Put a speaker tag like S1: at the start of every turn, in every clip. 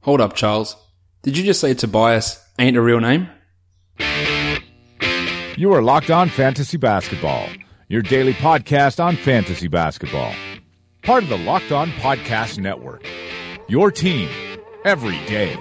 S1: Hold up, Charles. Did you just say Tobias ain't a real name?
S2: You are Locked On Fantasy Basketball, your daily podcast on fantasy basketball. Part of the Locked On Podcast Network, your team every day.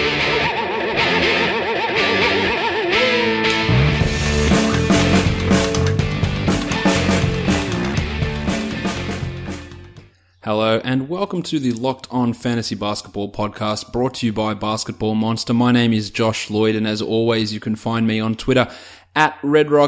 S1: Hello and welcome to the Locked On Fantasy Basketball podcast brought to you by Basketball Monster. My name is Josh Lloyd and as always you can find me on Twitter at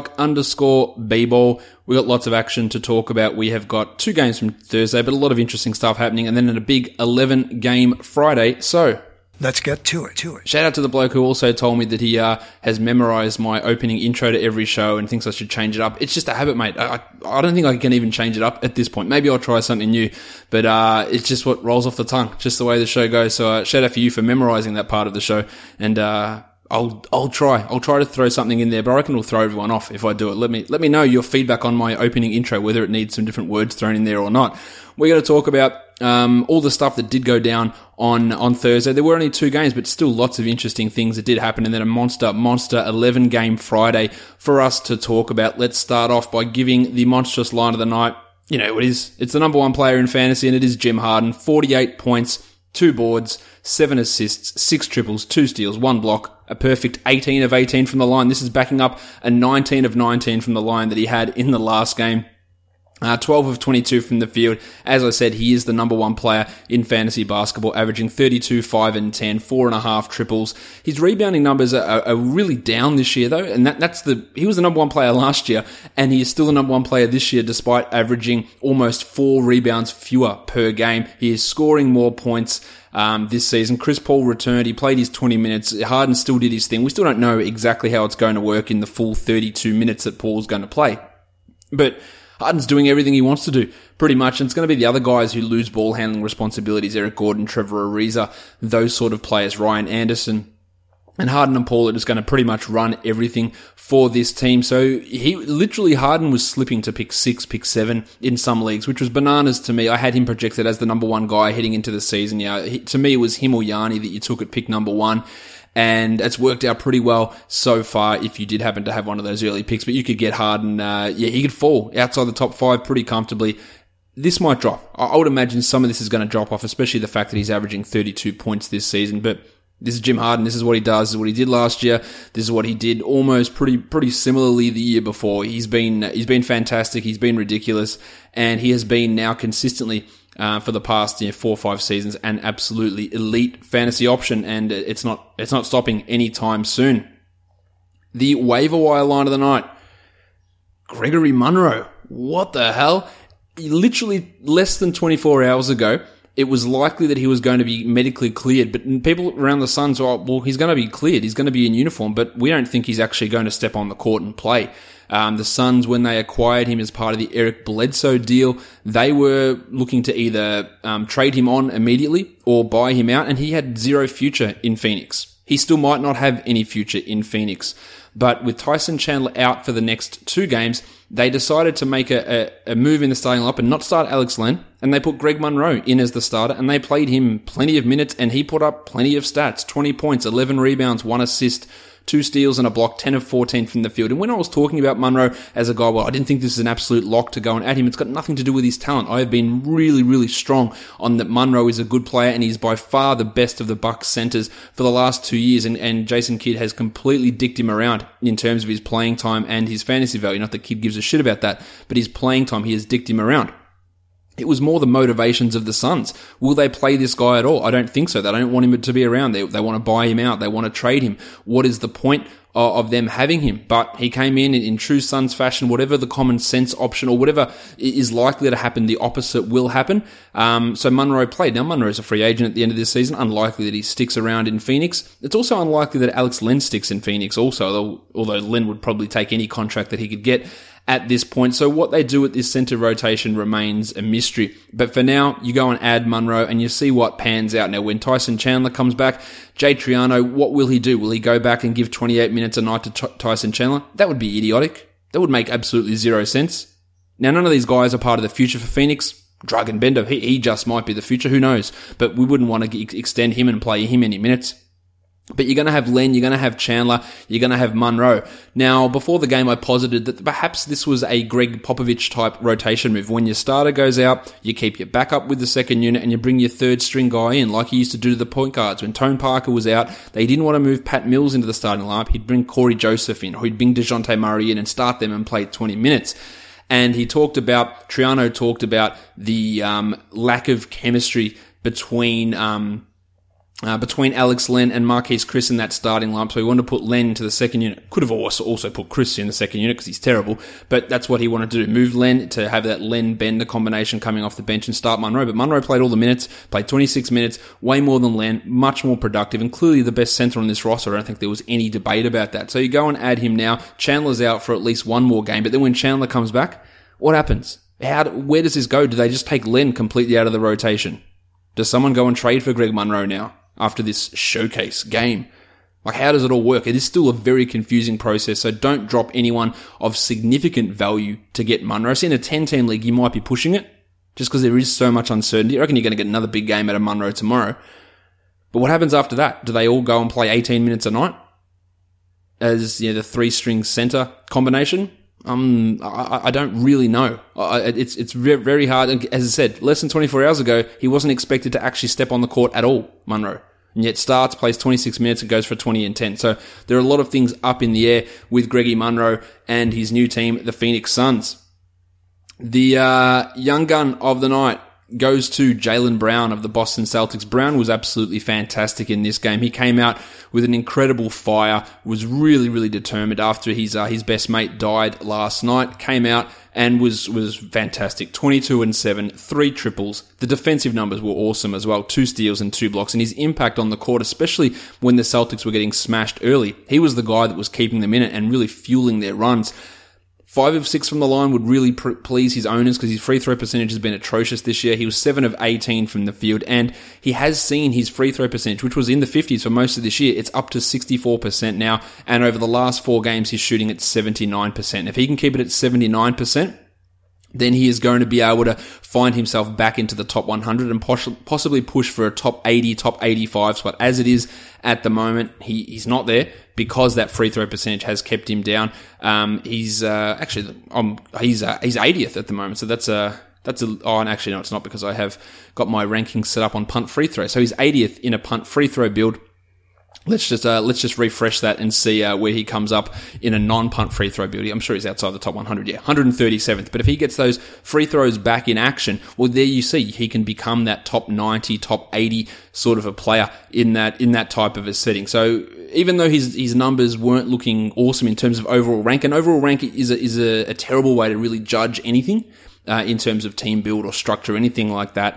S1: redrock_bball. We got lots of action to talk about. We have got 2 games from Thursday but a lot of interesting stuff happening and then a big 11-game Friday. So
S3: let's get to it.
S1: Shout out to the bloke who also told me that he has memorized my opening intro to every show and thinks I should change it up. It's just a habit, mate. I don't think I can even change it up at this point. Maybe I'll try something new, but it's just what rolls off the tongue, just the way the show goes. So shout out for you for memorizing that part of the show, and I'll try to throw something in there, but I reckon it'll throw everyone off if I do it. Let me know your feedback on my opening intro, whether it needs some different words thrown in there or not. We're going to talk about all the stuff that did go down on Thursday. There were only 2 games, but still lots of interesting things that did happen, and then a monster 11-game Friday for us to talk about. Let's start off by giving the monstrous line of the night. You know what it is. It's the number 1 player in fantasy, and it is Jim Harden. 48 points, 2 boards, 7 assists, 6 triples, 2 steals, 1 block, a perfect 18 of 18 from the line. This is backing up a 19 of 19 from the line that he had in the last game. 12 of 22 from the field. As I said, he is the number 1 player in fantasy basketball, averaging 32, 5 and 10, 4.5 triples. His rebounding numbers are really down this year though, and he was the number 1 player last year, and he is still the number 1 player this year despite averaging almost 4 rebounds fewer per game. He is scoring more points this season. Chris Paul returned. He played his 20 minutes. Harden still did his thing. We still don't know exactly how it's going to work in the full 32 minutes that Paul's going to play. But Harden's doing everything he wants to do, pretty much, and it's going to be the other guys who lose ball handling responsibilities, Eric Gordon, Trevor Ariza, those sort of players, Ryan Anderson. And Harden and Paul are just going to pretty much run everything for this team. So Harden was slipping to pick 6, pick 7 in some leagues, which was bananas to me. I had him projected as the number 1 guy heading into the season. To me, it was him or Yanni that you took at pick number 1. And it's worked out pretty well so far if you did happen to have one of those early picks. But you could get Harden, he could fall outside the top 5 pretty comfortably. This might drop. I would imagine some of this is going to drop off, especially the fact that he's averaging 32 points this season. But this is Jim Harden. This is what he does. This is what he did last year. This is what he did almost pretty similarly the year before. He's been fantastic. He's been ridiculous. And he has been now consistently for the past 4 or 5 seasons, an absolutely elite fantasy option, and it's not stopping anytime soon. The waiver wire line of the night, Gregory Monroe. What the hell? Literally less than 24 hours ago, it was likely that he was going to be medically cleared, but people around the Suns were, well, he's going to be cleared, he's going to be in uniform, but we don't think he's actually going to step on the court and play. The Suns, when they acquired him as part of the Eric Bledsoe deal, they were looking to either trade him on immediately or buy him out, and he had zero future in Phoenix. He still might not have any future in Phoenix. But with Tyson Chandler out for the next 2 games, they decided to make a move in the starting lineup and not start Alex Len, and they put Greg Monroe in as the starter, and they played him plenty of minutes, and he put up plenty of stats. 20 points, 11 rebounds, 1 assist, 2 steals and a block, 10 of 14 from the field. And when I was talking about Monroe as a guy, well, I didn't think this is an absolute lock to go and at him. It's got nothing to do with his talent. I have been really, really strong on that Monroe is a good player, and he's by far the best of the Bucks centers for the last 2 years. And Jason Kidd has completely dicked him around in terms of his playing time and his fantasy value. Not that Kidd gives a shit about that, but his playing time, he has dicked him around. It was more the motivations of the Suns. Will they play this guy at all? I don't think so. They don't want him to be around. They want to buy him out. They want to trade him. What is the point of them having him? But he came in true Suns fashion, whatever the common sense option or whatever is likely to happen, the opposite will happen. So Monroe played. Now Monroe's a free agent at the end of this season. Unlikely that he sticks around in Phoenix. It's also unlikely that Alex Len sticks in Phoenix also, although Len would probably take any contract that he could get at this point. So what they do at this center rotation remains a mystery. But for now, you go and add Monroe and you see what pans out. Now, when Tyson Chandler comes back, Jay Triano, what will he do? Will he go back and give 28 minutes a night to Tyson Chandler? That would be idiotic. That would make absolutely zero sense. Now, none of these guys are part of the future for Phoenix. Dragan Bender, he just might be the future. Who knows? But we wouldn't want to extend him and play him any minutes. But you're going to have Len, you're going to have Chandler, you're going to have Munro. Now, before the game, I posited that perhaps this was a Greg Popovich type rotation move. When your starter goes out, you keep your backup with the second unit and you bring your third string guy in, like he used to do to the point guards. When Tone Parker was out, they didn't want to move Pat Mills into the starting lineup. He'd bring Corey Joseph in, or he'd bring DeJounte Murray in and start them and play 20 minutes. And Triano talked about the lack of chemistry between Alex Len and Marquise Chris in that starting lineup. So he wanted to put Len into the second unit. Could have also put Chris in the second unit because he's terrible. But that's what he wanted to do. Move Len to have that Len-Bender combination coming off the bench and start Munro. But Munro played all the minutes, played 26 minutes, way more than Len, much more productive, and clearly the best center on this roster. I don't think there was any debate about that. So you go and add him now. Chandler's out for at least one more game. But then when Chandler comes back, what happens? Where does this go? Do they just take Len completely out of the rotation? Does someone go and trade for Greg Munro now after this showcase game? Like, how does it all work? It is still a very confusing process, so don't drop anyone of significant value to get Munro. So in a 10-team league, you might be pushing it just because there is so much uncertainty. I reckon you're going to get another big game out of Munro tomorrow. But what happens after that? Do they all go and play 18 minutes a night as the three-string center combination? I don't really know. It's very hard. And as I said, less than 24 hours ago, he wasn't expected to actually step on the court at all, Munro. And yet starts, plays 26 minutes and goes for 20 and 10. So there are a lot of things up in the air with Greggy Munro and his new team, the Phoenix Suns. The young gun of the night goes to Jaylen Brown of the Boston Celtics. Brown was absolutely fantastic in this game. He came out with an incredible fire, was really, really determined after his best mate died last night. Came out and was fantastic. 22 and 7, 3 triples. The defensive numbers were awesome as well. 2 steals and 2 blocks. And his impact on the court, especially when the Celtics were getting smashed early, he was the guy that was keeping them in it and really fueling their runs. 5 of 6 from the line would really please his owners because his free throw percentage has been atrocious this year. He was 7 of 18 from the field, and he has seen his free throw percentage, which was in the 50s for most of this year. It's up to 64% now, and over the last 4 games, he's shooting at 79%. If he can keep it at 79%, then he is going to be able to find himself back into the top 100 and possibly push for a top 80, top 85 spot. As it is at the moment, he's not there because that free throw percentage has kept him down. He's 80th at the moment. So and actually no, it's not because I have got my rankings set up on punt free throw. So he's 80th in a punt free throw build. Let's just refresh that and see where he comes up in a non-punt free throw build. I'm sure he's outside the top 100. Yeah, 137th. But if he gets those free throws back in action, well, there you see he can become that top 90, top 80 sort of a player in that type of a setting. So even though his numbers weren't looking awesome in terms of overall rank, and overall rank is a terrible way to really judge anything in terms of team build or structure, anything like that.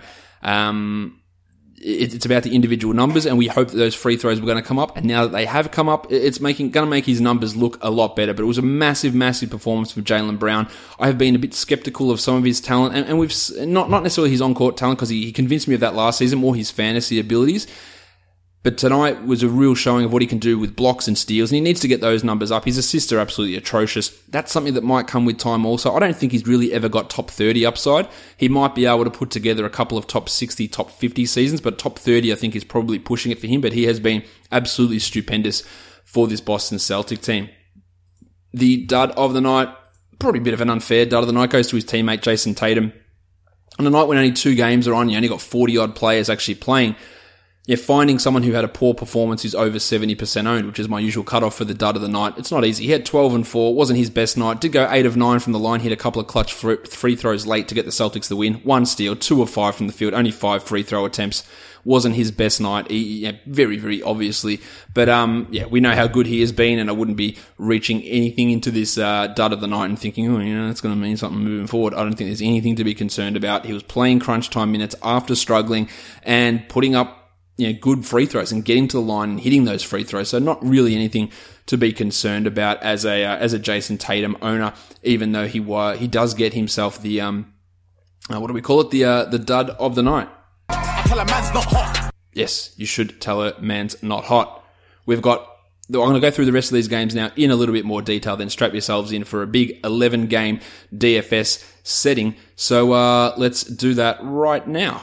S1: It's about the individual numbers, and we hope that those free throws were going to come up. And now that they have come up, it's going to make his numbers look a lot better. But it was a massive, massive performance from Jaylen Brown. I have been a bit skeptical of some of his talent, and we've not necessarily his on-court talent because he convinced me of that last season, more his fantasy abilities. But tonight was a real showing of what he can do with blocks and steals, and he needs to get those numbers up. His assists are absolutely atrocious. That's something that might come with time also. I don't think he's really ever got top 30 upside. He might be able to put together a couple of top 60, top 50 seasons, but top 30 I think is probably pushing it for him, but he has been absolutely stupendous for this Boston Celtic team. The dud of the night, probably a bit of an unfair dud of the night, goes to his teammate Jason Tatum. On a night when only 2 games are on, you only got 40-odd players actually playing. Yeah, finding someone who had a poor performance who's over 70% owned, which is my usual cutoff for the dud of the night. It's not easy. He had 12 and 4, wasn't his best night. Did go 8 of 9 from the line, hit a couple of clutch free throws late to get the Celtics the win. 1 steal, 2 of 5 from the field, only 5 free throw attempts. Wasn't his best night, very, very obviously. But we know how good he has been, and I wouldn't be reaching anything into this dud of the night and thinking, that's going to mean something moving forward. I don't think there's anything to be concerned about. He was playing crunch time minutes after struggling and putting up good free throws and getting to the line and hitting those free throws. So not really anything to be concerned about as a Jason Tatum owner, even though he does get himself the what do we call it? The dud of the night. I tell a man's not hot. Yes, you should tell her man's not hot. We've got I'm going to go through the rest of these games now in a little bit more detail, then strap yourselves in for a big 11-game DFS setting. So let's do that right now.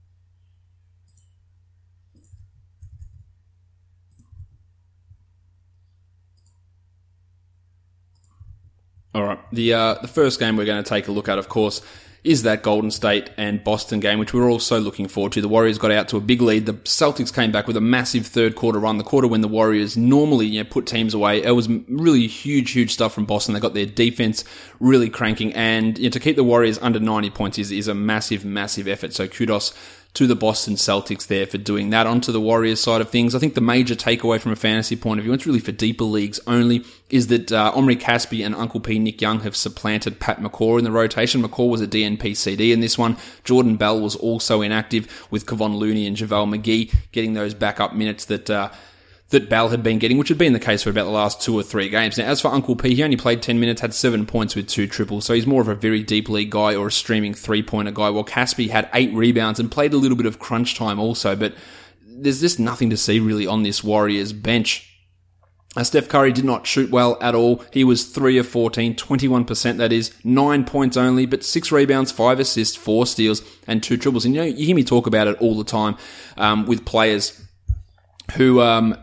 S1: All right, the first game we're going to take a look at, of course, is that Golden State and Boston game, which we're also looking forward to. The Warriors got out to a big lead. The Celtics came back with a massive third quarter run, the quarter when the Warriors normally put teams away. It was really huge stuff from Boston. They got their defense really cranking, and to keep the Warriors under 90 points is a massive effort. So kudos to the Boston Celtics there for doing that. Onto the Warriors side of things, I think the major takeaway from a fantasy point of view, it's really for deeper leagues only, is that Omri Caspi and Uncle P Nick Young have supplanted Pat McCaw in the rotation. McCaw was a DNP CD in this one. Jordan Bell was also inactive, with Kevon Looney and JaVale McGee getting those backup minutes that Bell had been getting, which had been the case for about the last 2 or 3 games. Now, as for Uncle P, he only played 10 minutes, had 7 points with 2 triples, so he's more of a very deep league guy or a streaming 3-pointer guy, while Caspi had 8 rebounds and played a little bit of crunch time also, but there's just nothing to see really on this Warriors bench. Steph Curry did not shoot well at all. He was 3 of 14, 21% that is, 9 points only, but 6 rebounds, 5 assists, 4 steals, and 2 triples. And you hear me talk about it all the time with players who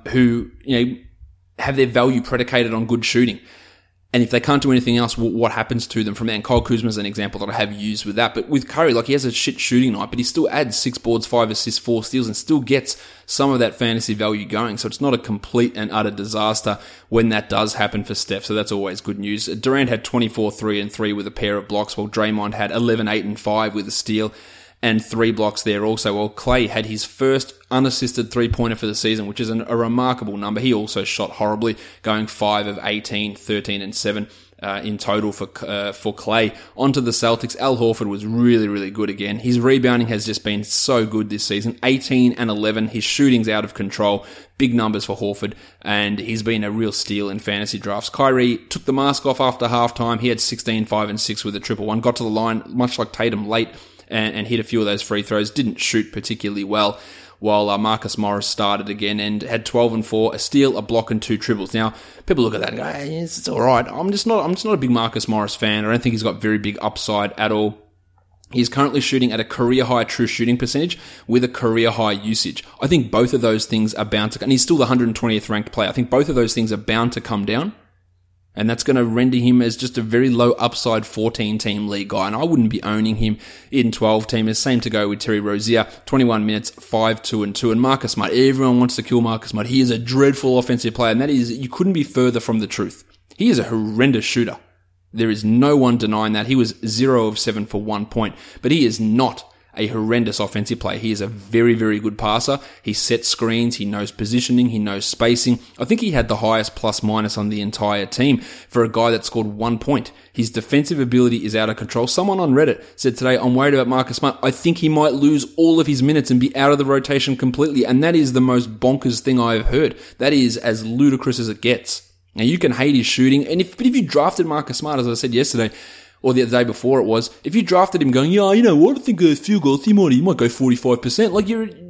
S1: have their value predicated on good shooting. And if they can't do anything else, what happens to them from there? And Kyle Kuzma is an example that I have used with that. But with Curry, he has a shit shooting night, but he still adds 6 boards, 5 assists, 4 steals, and still gets some of that fantasy value going. So it's not a complete and utter disaster when that does happen for Steph. So that's always good news. Durant had 24, 3 and 3 with a pair of blocks, while Draymond had 11, 8 and 5 with a steal and 3 blocks there also. Well, Clay had his first unassisted 3-pointer for the season, which is a remarkable number. He also shot horribly, going 5 of 18, 13 and 7 in total for Clay. Onto the Celtics, Al Horford was really good again. His rebounding has just been so good this season, 18 and 11. His shooting's out of control. Big numbers for Horford, and he's been a real steal in fantasy drafts. Kyrie took the mask off after halftime. He had 16, 5 and 6 with a triple one. Got to the line, much like Tatum, late, and hit a few of those free throws. Didn't shoot particularly well, while Marcus Morris started again and had 12 and 4, a steal, a block, and 2 triples. Now, people look at that and go, hey, it's all right. I'm just not a big Marcus Morris fan. I don't think he's got very big upside at all. He's currently shooting at a career-high true shooting percentage with a career-high usage. I think both of those things are bound to, and he's still the 120th ranked player. I think both of those things are bound to come down. And that's going to render him as just a very low upside 14-team league guy. And I wouldn't be owning him in 12-teamers. Same to go with Terry Rozier. 21 minutes, 5, 2 and 2. And Marcus Smart. Everyone wants to kill Marcus Smart. He is a dreadful offensive player. And that is, you couldn't be further from the truth. He is a horrendous shooter. There is no one denying that. He was 0 of 7 for 1 point. But he is not a horrendous offensive player. He is a very good passer. He sets screens. He knows positioning. He knows spacing. I think he had the highest plus minus on the entire team for a guy that scored 1 point. His defensive ability is out of control. Someone on Reddit said today, I'm worried about Marcus Smart. I think he might lose all of his minutes and be out of the rotation completely. And that is the most bonkers thing I've heard. That is as ludicrous as it gets. Now, you can hate his shooting. And if you drafted Marcus Smart, as I said yesterday, or the day before it was, if you drafted him going, yeah, you know what, I think field goals, he might go 45%. Like,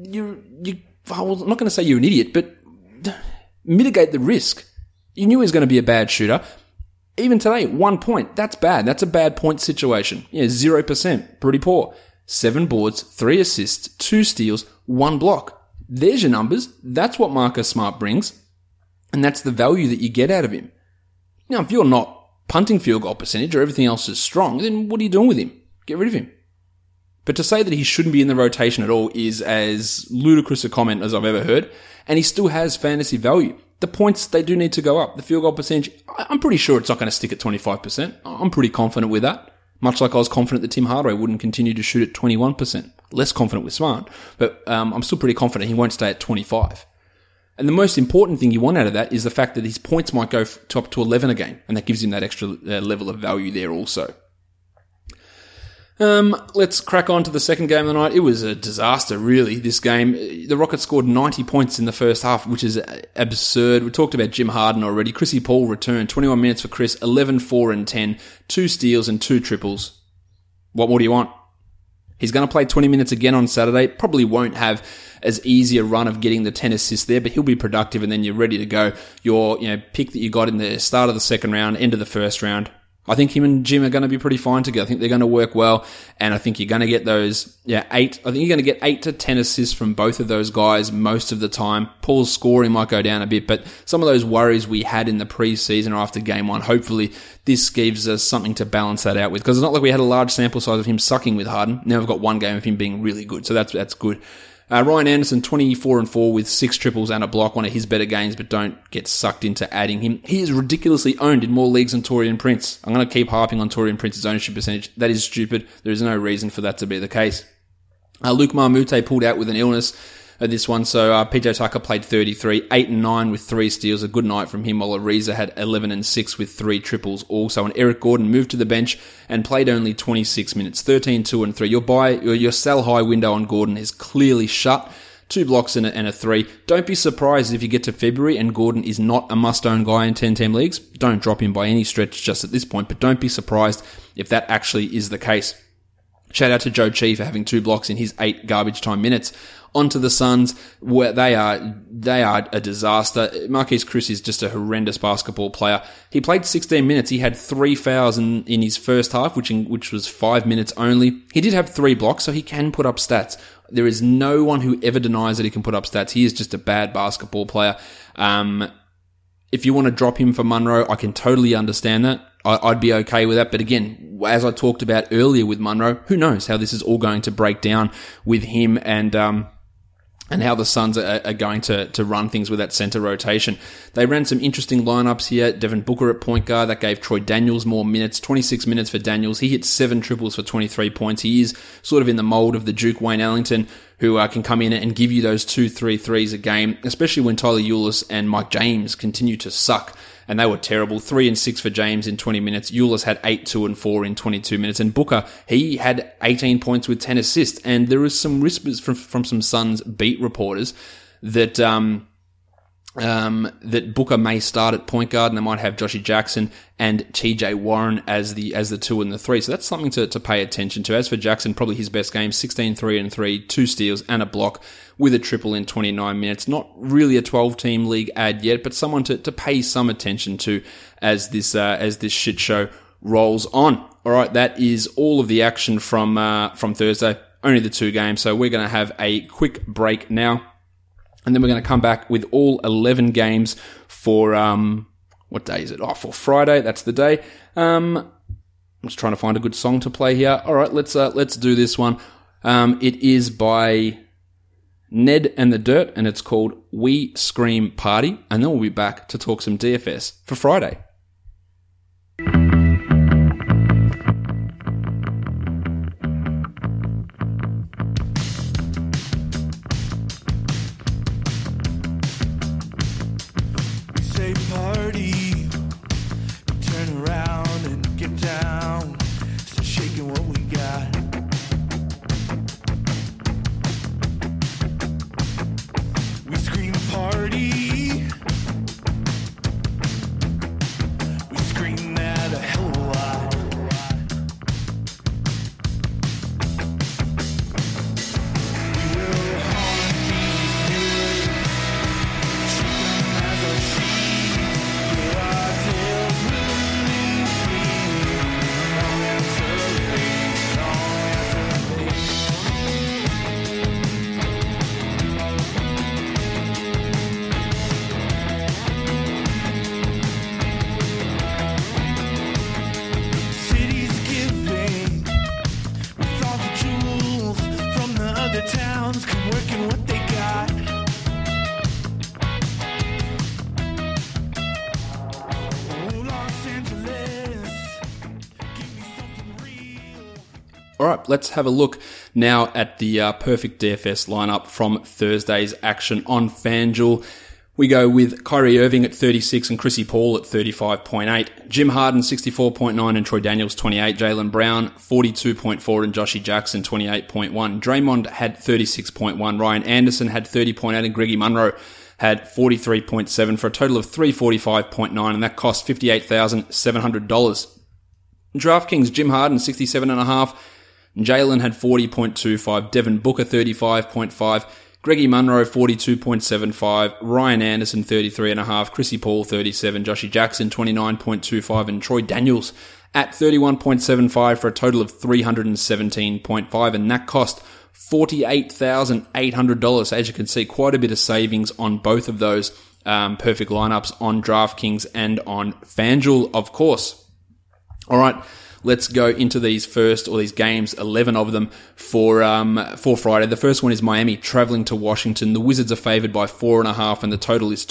S1: I'm not going to say you're an idiot, but mitigate the risk. You knew he was going to be a bad shooter. Even today, 1 point, that's bad. That's a bad point situation. Yeah, 0%, pretty poor. 7 boards, 3 assists, 2 steals, 1 block. There's your numbers. That's what Marcus Smart brings. And that's the value that you get out of him. Now, if you're not punting field goal percentage or everything else is strong, then what are you doing with him? Get rid of him. But to say that he shouldn't be in the rotation at all is as ludicrous a comment as I've ever heard, and he still has fantasy value. The points, they do need to go up. The field goal percentage, I'm pretty sure it's not going to stick at 25%. I'm pretty confident with that. Much like I was confident that Tim Hardaway wouldn't continue to shoot at 21%. Less confident with Smart, but I'm still pretty confident he won't stay at 25%. And the most important thing you want out of that is the fact that his points might go up to 11 a game, and that gives him that extra level of value there also. Let's crack on to the second game of the night. It was a disaster, really, this game. The Rockets scored 90 points in the first half, which is absurd. We talked about Jim Harden already. Chrissy Paul returned, 21 minutes for Chris, 11, 4 and 10, 2 steals and 2 triples. What more do you want? He's going to play 20 minutes again on Saturday. Probably won't have as easy a run of getting the 10 assists there, but he'll be productive, and then you're ready to go. Your pick that you got in the start of the second round, end of the first round. I think him and Jim are going to be pretty fine together. I think they're going to work well, and I think you're going to get those, 8. I think you're going to get 8 to 10 assists from both of those guys most of the time. Paul's scoring might go down a bit, but some of those worries we had in the preseason or after game 1, hopefully this gives us something to balance that out with, because it's not like we had a large sample size of him sucking with Harden. Now we've got one game of him being really good, so that's good. Ryan Anderson, 24-4 with 6 triples and a block, one of his better games, but don't get sucked into adding him. He is ridiculously owned in more leagues than Taurean Prince. I'm going to keep harping on Taurean Prince's ownership percentage. That is stupid. There is no reason for that to be the case. Luke Marmute pulled out with an illness this one, so PJ Tucker played 33, 8-9 with 3 steals, a good night from him, while Ariza had 11-6 with 3 triples also, and Eric Gordon moved to the bench and played only 26 minutes, 13-2-3. Your sell high window on Gordon is clearly shut. 2 blocks and a 3. Don't be surprised if you get to February and Gordon is not a must-own guy in 10-team leagues. Don't drop him by any stretch just at this point, but don't be surprised if that actually is the case. Shout out to Joe Chi for having 2 blocks in his 8 garbage time minutes. On to the Suns, where they are a disaster. Marquise Chris is just a horrendous basketball player. He played 16 minutes. He had 3 fouls in his first half, which was 5 minutes only. He did have 3 blocks, so he can put up stats. There is no one who ever denies that he can put up stats. He is just a bad basketball player. If you want to drop him for Monroe, I can totally understand that. I'd be okay with that. But again, as I talked about earlier with Monroe, who knows how this is all going to break down with him and how the Suns are going to run things with that center rotation. They ran some interesting lineups here. Devin Booker at point guard. That gave Troy Daniels more minutes. 26 minutes for Daniels. He hit 7 triples for 23 points. He is sort of in the mold of the Duke Wayne Ellington, who can come in and give you those 2-3 threes a game, especially when Tyler Ulis and Mike James continue to suck. And they were terrible. 3 and 6 for James in 20 minutes. Ulis had 8, 2 and 4 in 22 minutes. And Booker, he had 18 points with 10 assists. And there is some whispers from some Suns beat reporters that that Booker may start at point guard, and they might have Joshy Jackson and TJ Warren as the 2 and the 3. So that's something to pay attention to. As for Jackson, probably his best game, 16, 3 and 3, 2 steals and a block with a triple in 29 minutes. Not really a 12-team league ad yet, but someone to pay some attention to as this shit show rolls on. All right, that is all of the action from Thursday. Only the 2 games, so we're going to have a quick break now. And then we're going to come back with all 11 games for, what day is it? Oh, for Friday. That's the day. I'm just trying to find a good song to play here. All right, let's do this one. It is by Ned and the Dirt, and it's called We Scream Party. And then we'll be back to talk some DFS for Friday. All right, let's have a look now at the perfect DFS lineup from Thursday's action on FanDuel. We go with Kyrie Irving at 36 and Chrissy Paul at 35.8. Jim Harden 64.9 and Troy Daniels 28. Jaylen Brown 42.4 and Joshy Jackson 28.1. Draymond had 36.1. Ryan Anderson had 30.8 and Greggy Monroe had 43.7 for a total of 345.9, and that cost $58,700. DraftKings Jim Harden 67.5. Jalen had 40.25, Devin Booker 35.5, Greggy Munro 42.75, Ryan Anderson 33.5, Chrissy Paul 37, Joshy Jackson 29.25, and Troy Daniels at 31.75 for a total of 317.5, and that cost $48,800. So as you can see, quite a bit of savings on both of those perfect lineups on DraftKings and on FanDuel, of course. All right, let's go into these games, 11 of them for Friday. The first one is Miami traveling to Washington. The Wizards are favored by 4.5, and the total is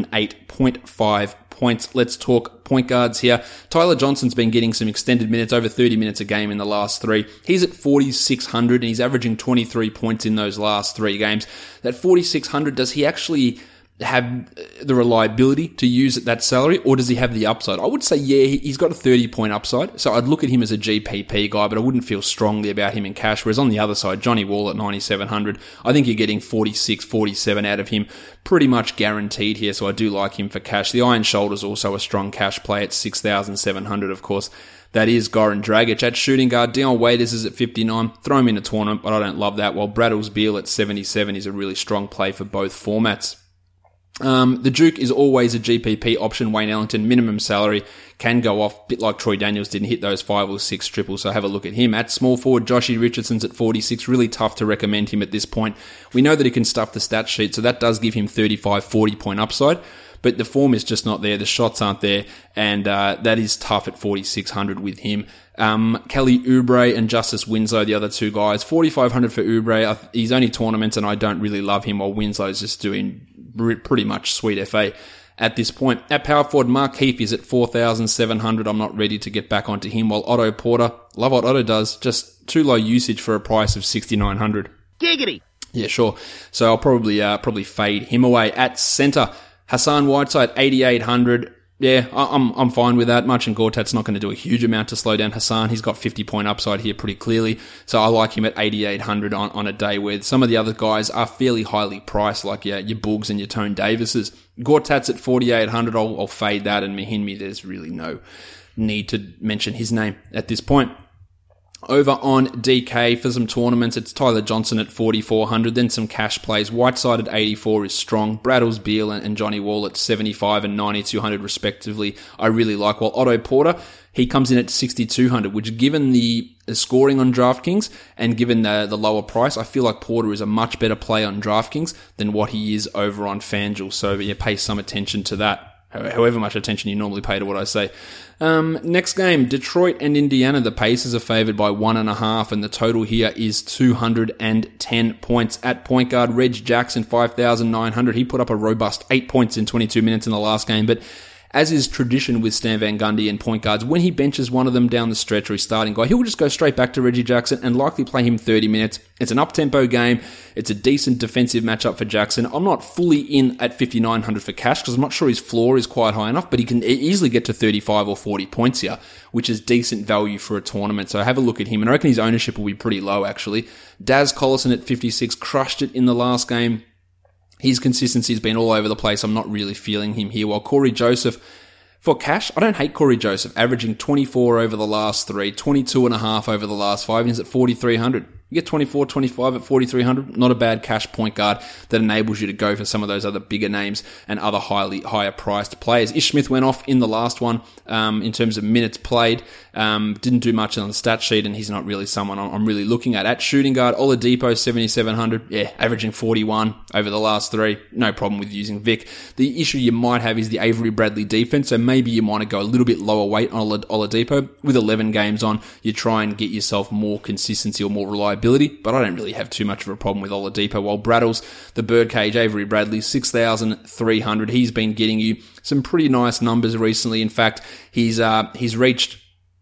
S1: 208.5 points. Let's talk point guards here. Tyler Johnson's been getting some extended minutes, over 30 minutes a game in the last three. He's at 4,600 and he's averaging 23 points in those last three games. That 4,600, does he actually have the reliability to use at that salary, or does he have the upside? I would say, yeah, he's got a 30-point upside, so I'd look at him as a GPP guy, but I wouldn't feel strongly about him in cash. Whereas on the other side, Johnny Wall at 9,700, I think you're getting 46, 47 out of him pretty much guaranteed here, so I do like him for cash. The Iron Shoulder's also a strong cash play at 6,700, of course. That is Goran Dragic. At shooting guard, Dion Waiters is at 59. Throw him in a tournament, but I don't love that. While Bradley Beal at 77 is a really strong play for both formats. The Duke is always a GPP option. Wayne Ellington, minimum salary, can go off, a bit like Troy Daniels didn't hit those 5 or 6 triples, so have a look at him. At small forward, Joshy Richardson's at 46, really tough to recommend him at this point. We know that he can stuff the stat sheet, so that does give him 35, 40 point upside, but the form is just not there, the shots aren't there, and that is tough at 4,600 with him. Kelly Oubre and Justice Winslow, the other two guys, 4,500 for Oubre. He's only tournaments, and I don't really love him, while Winslow's just doing pretty much sweet FA at this point. At power forward, Mark Heath is at 4,700. I'm not ready to get back onto him, while Otto Porter, love what Otto does, just too low usage for a price of 6,900.
S3: Giggity!
S1: Yeah, sure. So I'll probably fade him away. At center, Hassan Whiteside, 8,800. Yeah, I'm fine with that. Marcin Gortat's not going to do a huge amount to slow down Hassan. He's got 50-point upside here pretty clearly. So I like him at 8,800 on a day where some of the other guys are fairly highly priced, like your Boogs and your Tone Davises. Gortat's at 4,800. I'll fade that, and Mahinmi, there's really no need to mention his name at this point. Over on DK for some tournaments, it's Tyler Johnson at 4,400, then some cash plays. Whiteside at 84 is strong. Bradley Beal and Johnny Wall at 75 and 9,200 respectively, I really like. While Otto Porter, he comes in at 6,200, which given the scoring on DraftKings and given the lower price, I feel like Porter is a much better play on DraftKings than what he is over on FanDuel. So yeah, pay some attention to that. However much attention you normally pay to what I say. Next game, Detroit and Indiana. The Pacers are favored by 1.5, and the total here is 210 points. At point guard, Reg Jackson, 5,900. He put up a robust 8 points in 22 minutes in the last game, but as is tradition with Stan Van Gundy and point guards, when he benches one of them down the stretch or he's starting guy, he'll just go straight back to Reggie Jackson and likely play him 30 minutes. It's an up-tempo game. It's a decent defensive matchup for Jackson. I'm not fully in at 5,900 for cash because I'm not sure his floor is quite high enough, but he can easily get to 35 or 40 points here, which is decent value for a tournament. So have a look at him, and I reckon his ownership will be pretty low, actually. Daz Collison at 56, crushed it in the last game. His consistency's been all over the place. I'm not really feeling him here. While Corey Joseph, for cash, I don't hate Corey Joseph, averaging 24 over the last 3, 22.5 over the last 5, and he's at 4,300. You get 24, 25 at 4,300. Not a bad cash point guard that enables you to go for some of those other bigger names and other higher priced players. Ish Smith went off in the last one in terms of minutes played. Didn't do much on the stat sheet, and he's not really someone I'm really looking at. At shooting guard, Oladipo, 7,700. Yeah, averaging 41 over the last 3. No problem with using Vic. The issue you might have is the Avery Bradley defense, so maybe you want to go a little bit lower weight on Oladipo. With 11 games on, you try and get yourself more consistency or more reliability, but I don't really have too much of a problem with Oladipo. While Braddles, the birdcage, Avery Bradley, 6,300. He's been getting you some pretty nice numbers recently. In fact, he's reached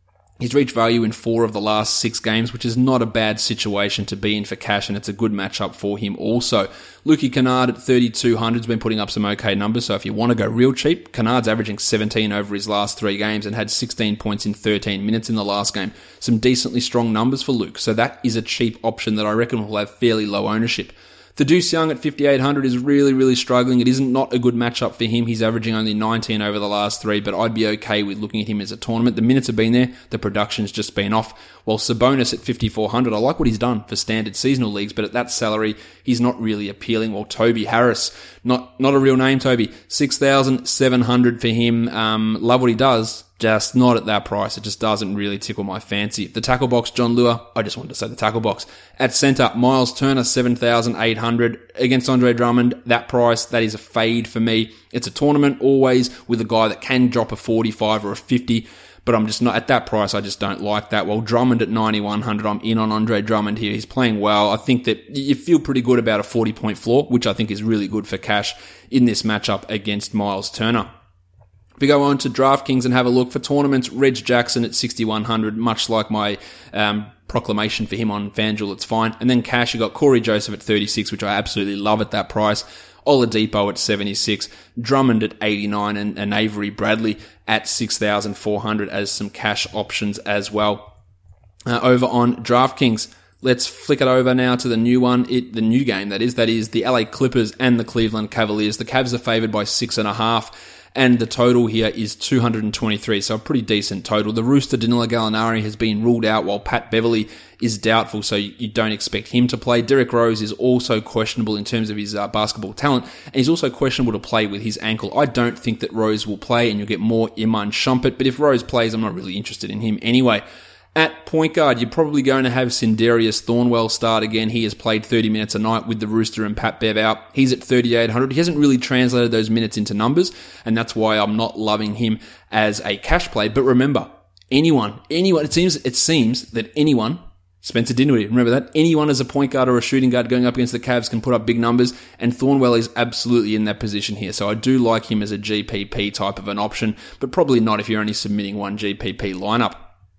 S1: value in 4 of the last 6 games, which is not a bad situation to be in for cash, and it's a good matchup for him also. Luki Kennard at 3,200 has been putting up some okay numbers, so if you want to go real cheap, Kennard's averaging 17 over his last 3 games and had 16 points in 13 minutes in the last game. Some decently strong numbers for Luke, so that is a cheap option that I reckon will have fairly low ownership. The Deuce Young at 5,800 is really, really struggling. It isn't not a good matchup for him. He's averaging only 19 over the last 3, but I'd be okay with looking at him as a tournament. The minutes have been there. The production's just been off. While Sabonis at 5,400, I like what he's done for standard seasonal leagues, but at that salary, he's not really appealing. While Toby Harris, not a real name, Toby, 6,700 for him. Love what he does. Just not at that price. It just doesn't really tickle my fancy. The tackle box, John Lua, I just wanted to say the tackle box. At centre, Miles Turner, 7,800 against Andre Drummond. That price, that is a fade for me. It's a tournament always with a guy that can drop a 45 or a 50, but I'm just not at that price. I just don't like that. While Drummond at 9,100, I'm in on Andre Drummond here. He's playing well. I think that you feel pretty good about a 40-point floor, which I think is really good for cash in this matchup against Miles Turner. If we go on to DraftKings and have a look for tournaments, Reg Jackson at 6,100, much like my proclamation for him on FanDuel, it's fine. And then cash, you got Corey Joseph at 36, which I absolutely love at that price. Oladipo at 76, Drummond at 89, and Avery Bradley at 6,400 as some cash options as well. Over on DraftKings, let's flick it over now to the new one, the new game that is the LA Clippers and the Cleveland Cavaliers. The Cavs are favored by 6.5. And the total here is 223, so a pretty decent total. The Rooster, Danilo Gallinari, has been ruled out, while Pat Beverly is doubtful, so you don't expect him to play. Derrick Rose is also questionable in terms of his basketball talent, and he's also questionable to play with his ankle. I don't think that Rose will play, and you'll get more Iman Shumpert, but if Rose plays, I'm not really interested in him anyway. At point guard, you're probably going to have Sindarius Thornwell start again. He has played 30 minutes a night with the Rooster and Pat Bev out. He's at 3,800. He hasn't really translated those minutes into numbers, and that's why I'm not loving him as a cash play. But remember, anyone, it seems that anyone, Spencer Dinwiddie, remember that? Anyone as a point guard or a shooting guard going up against the Cavs can put up big numbers, and Thornwell is absolutely in that position here. So I do like him as a GPP type of an option, but probably not if you're only submitting one GPP lineup.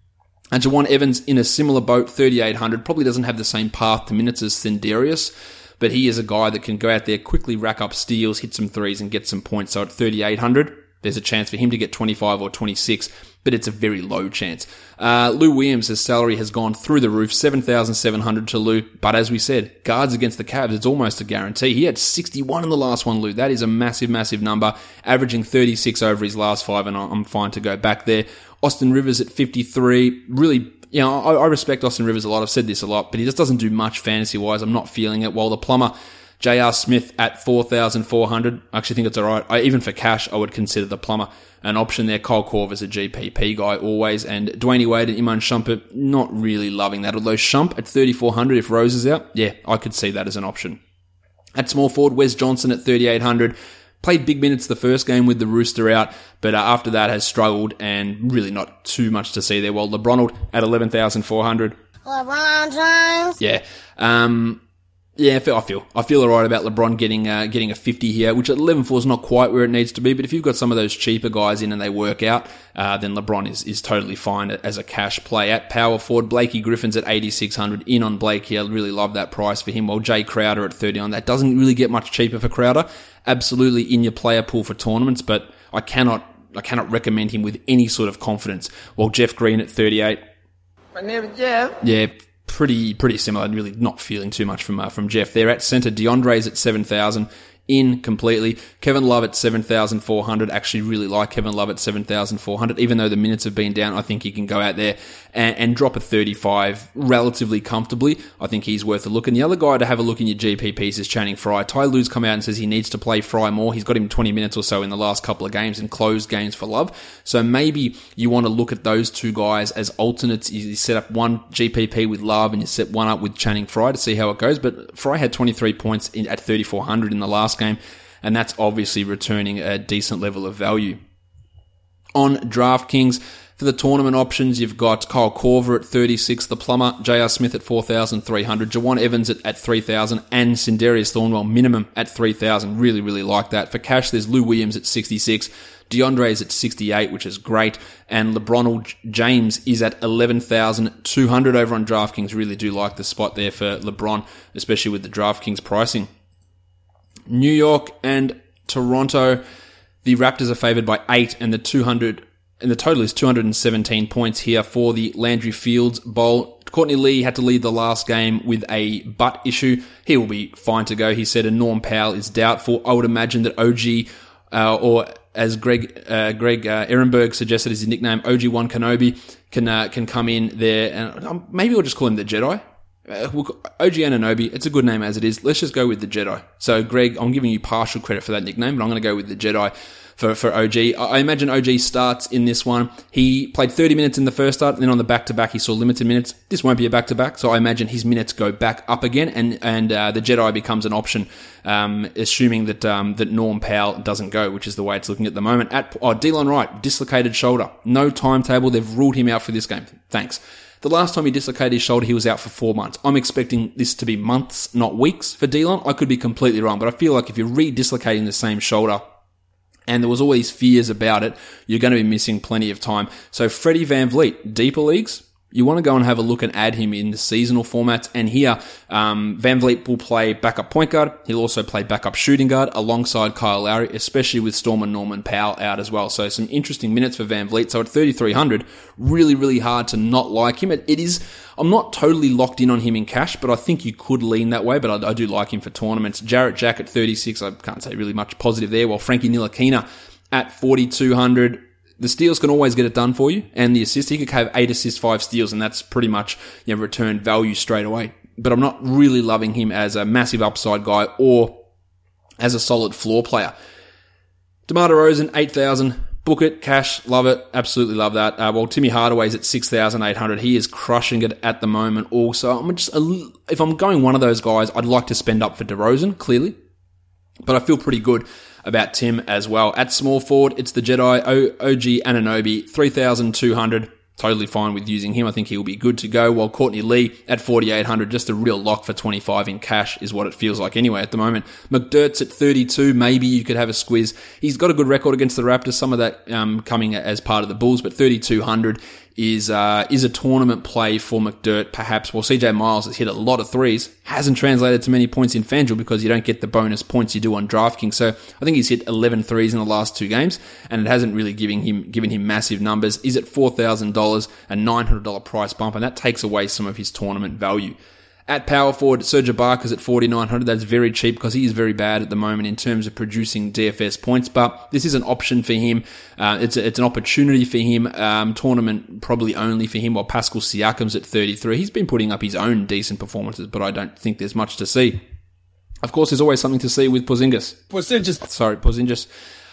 S1: And Jawan Evans in a similar boat, 3,800, probably doesn't have the same path to minutes as Sindarius, but he is a guy that can go out there, quickly rack up steals, hit some threes, and get some points. So at 3,800, there's a chance for him to get 25 or 26, but it's a very low chance. Lou Williams' salary has gone through the roof, 7,700 to Lou, but as we said, guards against the Cavs, it's almost a guarantee. He had 61 in the last one, Lou. That is a massive, massive number, averaging 36 over his last 5, and I'm fine to go back there. Austin Rivers at 53, really, I respect Austin Rivers a lot. I've said this a lot, but he just doesn't do much fantasy-wise. I'm not feeling it. While the plumber, J.R. Smith at 4,400, I actually think it's all right. Even for cash, I would consider the plumber an option there. Kyle Korver's a GPP guy always, and Dwayne Wade and Iman Shumpert, not really loving that. Although Shump at 3,400, if Rose is out, yeah, I could see that as an option. At small forward, Wes Johnson at 3,800. Played big minutes the first game with the Rooster out, but after that has struggled and really not too much to see there. While LeBronald at 11,400. LeBron James. Yeah. Yeah, I feel alright about LeBron getting a 50 here, which at 11.4 is not quite where it needs to be, but if you've got some of those cheaper guys in and they work out, then LeBron is totally fine as a cash play. At power forward, Blakey Griffin's at 8,600, in on Blake here. I really love that price for him, while Jay Crowder at 39. That doesn't really get much cheaper for Crowder. Absolutely in your player pool for tournaments, but I cannot recommend him with any sort of confidence. While Jeff Green at 38.
S3: My name is Jeff.
S1: Yeah. Pretty similar. I'm really not feeling too much from Jeff there. At centre, DeAndre's at 7,000, in completely. Kevin Love at 7,400. Actually really like Kevin Love at 7,400. Even though the minutes have been down, I think he can go out there and drop a 35 relatively comfortably. I think he's worth a look. And the other guy to have a look in your GPPs is Channing Frye. Ty Lue's come out and says he needs to play Frye more. He's got him 20 minutes or so in the last couple of games and closed games for Love. So maybe you want to look at those two guys as alternates. You set up one GPP with Love and you set one up with Channing Frye to see how it goes. But Frye had 23 points at 3,400 in the last game, and that's obviously returning a decent level of value. On DraftKings, for the tournament options, you've got Kyle Korver at 36, the plumber, J.R. Smith at 4,300, Jawan Evans at 3,000, and Sindarius Thornwell minimum at 3,000. Really, really like that. For cash, there's Lou Williams at 66, DeAndre's at 68, which is great, and LeBron James is at 11,200 over on DraftKings. Really do like the spot there for LeBron, especially with the DraftKings pricing. New York and Toronto, the Raptors are favored by 8, and the total is 217 points here for the Landry Fields Bowl. Courtney Lee had to lead the last game with a butt issue. He will be fine to go, he said, and Norm Powell is doubtful. I would imagine that OG, or as Greg Ehrenberg suggested as his nickname, OG1 Kenobi, can come in there, and maybe we'll just call him the Jedi. OG Anunoby, it's a good name as it is. Let's just go with the Jedi. So, Greg, I'm giving you partial credit for that nickname, but I'm going to go with the Jedi for OG. I imagine OG starts in this one. He played 30 minutes in the first start, and then on the back-to-back, he saw limited minutes. This won't be a back-to-back, so I imagine his minutes go back up again, and the Jedi becomes an option, assuming that Norm Powell doesn't go, which is the way it's looking at the moment. Delon Wright, dislocated shoulder. No timetable. They've ruled him out for this game. Thanks. The last time he dislocated his shoulder, he was out for 4 months. I'm expecting this to be months, not weeks for Delon. I could be completely wrong, but I feel like if you're re-dislocating the same shoulder, and there was all these fears about it, you're going to be missing plenty of time. So Freddie VanVleet, deeper leagues, you want to go and have a look and add him in the seasonal formats. And here, VanVleet will play backup point guard. He'll also play backup shooting guard alongside Kyle Lowry, especially with Storm and Norman Powell out as well. So some interesting minutes for VanVleet. So at 3,300, really, really hard to not like him. It is, I'm not totally locked in on him in cash, but I think you could lean that way, but I do like him for tournaments. Jarrett Jack at 36, I can't say really much positive there, while Frankie Ntilikina at 4,200. The steals can always get it done for you, and the assists, he could have 8 assists, 5 steals, and that's pretty much, return value straight away. But I'm not really loving him as a massive upside guy or as a solid floor player. DeMar DeRozan, 8,000. Book it, cash, love it, absolutely love that. While Timmy Hardaway's at 6,800, he is crushing it at the moment also. If I'm going one of those guys, I'd like to spend up for DeRozan, clearly. But I feel pretty good about Tim as well. At small forward, it's the Jedi, OG Anunoby, 3,200. Totally fine with using him. I think he'll be good to go. While Courtney Lee at 4,800, just a real lock for 25 in cash is what it feels like anyway at the moment. McDirt's at 32. Maybe you could have a squeeze. He's got a good record against the Raptors. Some of that coming as part of the Bulls, but 3,200 is a tournament play for McDirt, perhaps. Well, CJ Miles has hit a lot of threes, hasn't translated to many points in FanDuel because you don't get the bonus points you do on DraftKings. So I think he's hit 11 threes in the last 2 games, and it hasn't really given him massive numbers. He's at $4,000, a $900 price bump, and that takes away some of his tournament value. At power forward, Serge Ibaka's at 4,900. That's very cheap because he is very bad at the moment in terms of producing DFS points, but this is an option for him. It's an opportunity for him. Tournament probably only for him, while Pascal Siakam's at 33. He's been putting up his own decent performances, but I don't think there's much to see. Of course, there's always something to see with Porzingis. Porzingis.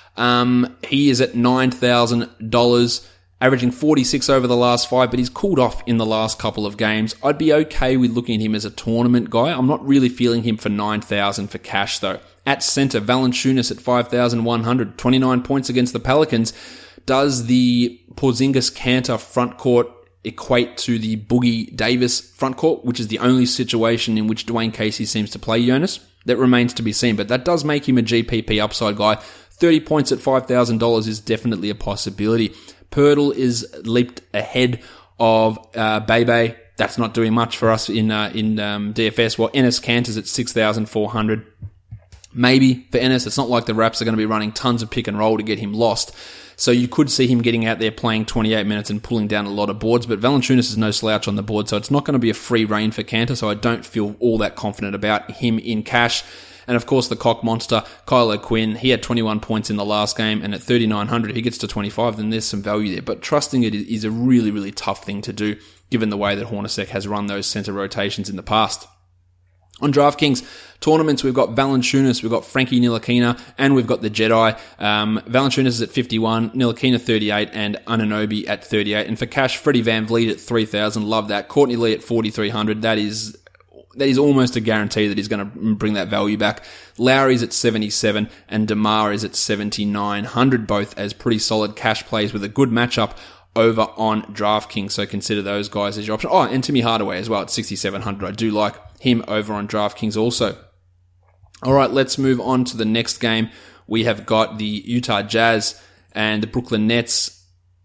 S1: He is at $9,000. Averaging 46 over the last 5, but he's cooled off in the last couple of games. I'd be okay with looking at him as a tournament guy. I'm not really feeling him for 9,000 for cash, though. At center, Valanciunas at 5,100, 29 points against the Pelicans. Does the Porzingis-Kanter front court equate to the Boogie Davis front court, which is the only situation in which Dwayne Casey seems to play Jonas? That remains to be seen, but that does make him a GPP upside guy. 30 points at $5,000 is definitely a possibility. Pirtle is leaped ahead of Bebe. That's not doing much for us in DFS. While Enes Kanter's at 6,400. Maybe for Enes, it's not like the Raps are going to be running tons of pick and roll to get him lost. So you could see him getting out there playing 28 minutes and pulling down a lot of boards. But Valanciunas is no slouch on the board, so it's not going to be a free reign for Kanter. So I don't feel all that confident about him in cash. And of course, the cock monster, Kyle O'Quinn, he had 21 points in the last game, and at 3,900, he gets to 25, then there's some value there. But trusting it is a really, really tough thing to do, given the way that Hornacek has run those center rotations in the past. On DraftKings tournaments, we've got Valanciunas, we've got Frankie Ntilikina, and we've got the Jedi. Valanciunas is at 51, Ntilikina 38, and Anunoby at 38. And for cash, Freddie VanVleet at 3,000, love that. Courtney Lee at 4,300, that is almost a guarantee that he's going to bring that value back. Lowry's at 77 and DeMar is at 7,900, both as pretty solid cash plays with a good matchup over on DraftKings. So consider those guys as your option. Oh, and Timmy Hardaway as well at 6,700. I do like him over on DraftKings also. All right, let's move on to the next game. We have got the Utah Jazz and the Brooklyn Nets.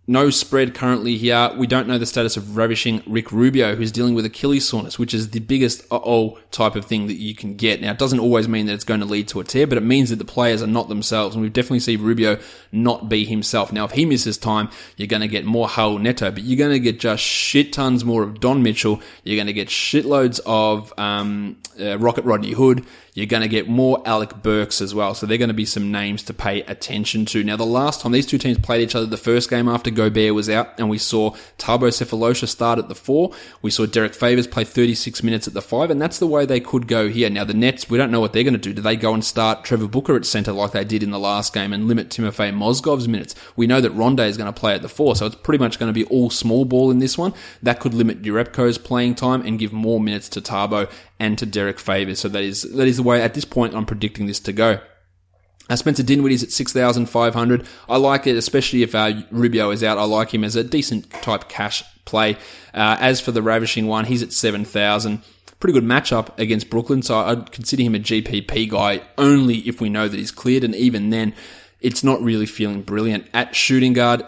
S1: No spread currently here. We don't know the status of ravishing Rick Rubio, who's dealing with Achilles soreness, which is the biggest type of thing that you can get. Now, it doesn't always mean that it's going to lead to a tear, but it means that the players are not themselves, and we've definitely seen Rubio not be himself. Now, if he misses time, you're going to get more Raul Neto, but you're going to get just shit tons more of Don Mitchell. You're going to get shitloads of Rocket Rodney Hood. You're going to get more Alec Burks as well. So they're going to be some names to pay attention to. Now, the last time these two teams played each other, the first game after Gobert was out, and we saw Thabo Sefolosha start at the 4. We saw Derek Favors play 36 minutes at the 5, and that's the way they could go here. Now, the Nets, we don't know what they're going to do. Do they go and start Trevor Booker at center like they did in the last game and limit Timofey Mozgov's minutes? We know that Rondae is going to play at the 4, so it's pretty much going to be all small ball in this one. That could limit Jerebko's playing time and give more minutes to Thabo and to Derek Favors. So that is the way at this point I'm predicting this to go. Spencer Dinwiddie's at 6,500. I like it, especially if Rubio is out. I like him as a decent type cash play. As for the ravishing one, he's at 7,000. Pretty good matchup against Brooklyn, so I'd consider him a GPP guy only if we know that he's cleared, and even then, it's not really feeling brilliant. At shooting guard,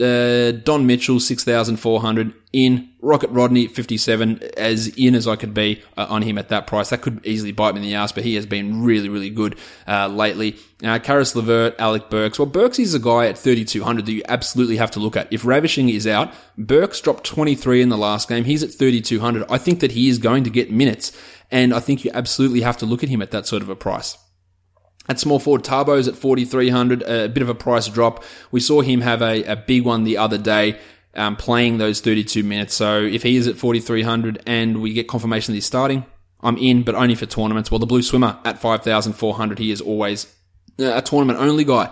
S1: Don Mitchell, 6,400. In. Rocket Rodney, 57, as in as I could be on him at that price. That could easily bite me in the ass, but he has been really, really good lately. Karis LeVert, Alec Burks. Well, Burks is a guy at 3,200 that you absolutely have to look at. If Ravishing is out, Burks dropped 23 in the last game. He's at 3,200. I think that he is going to get minutes, and I think you absolutely have to look at him at that sort of a price. At small forward, Tarbo's at 4,300, a bit of a price drop. We saw him have a big one the other day, playing those 32 minutes. So if he is at 4,300 and we get confirmation that he's starting, I'm in, but only for tournaments. Well, the Blue Swimmer at 5,400, he is always a tournament-only guy.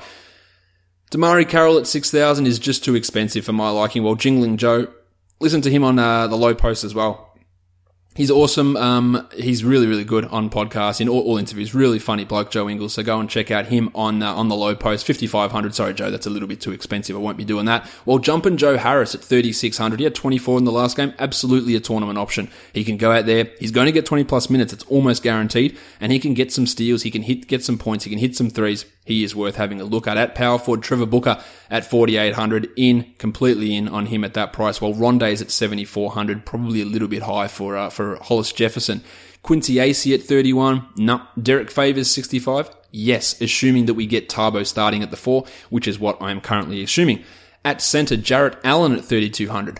S1: Damari Carroll at 6,000 is just too expensive for my liking. Well, Jingling Joe, listen to him on the low post as well. He's awesome. He's really, really good on podcasts, in all interviews. Really funny bloke, Joe Ingles. So go and check out him on the low post. 5,500. Sorry, Joe, that's a little bit too expensive. I won't be doing that. Well, Jumpin' Joe Harris at 3,600. He had 24 in the last game. Absolutely a tournament option. He can go out there. He's going to get 20 plus minutes. It's almost guaranteed. And he can get some steals. He can get some points. He can hit some threes. He is worth having a look at. At power forward, Trevor Booker at 4,800. Completely in on him at that price. While Rondé's at 7,400. Probably a little bit high for Hollis Jefferson. Quincy Acey at 31. No. Derek Favors 65. Yes, assuming that we get Thabo starting at the 4, which is what I am currently assuming. At center, Jarrett Allen at 3,200.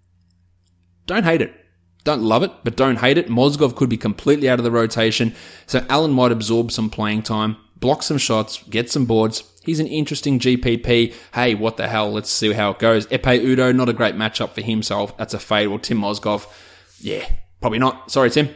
S1: Don't hate it. Don't love it, but don't hate it. Mozgov could be completely out of the rotation, so Allen might absorb some playing time, block some shots, get some boards. He's an interesting GPP. Hey, what the hell? Let's see how it goes. Epe Udo, not a great matchup for himself. That's a fade. Well, Tim Mozgov, yeah, probably not. Sorry, Tim.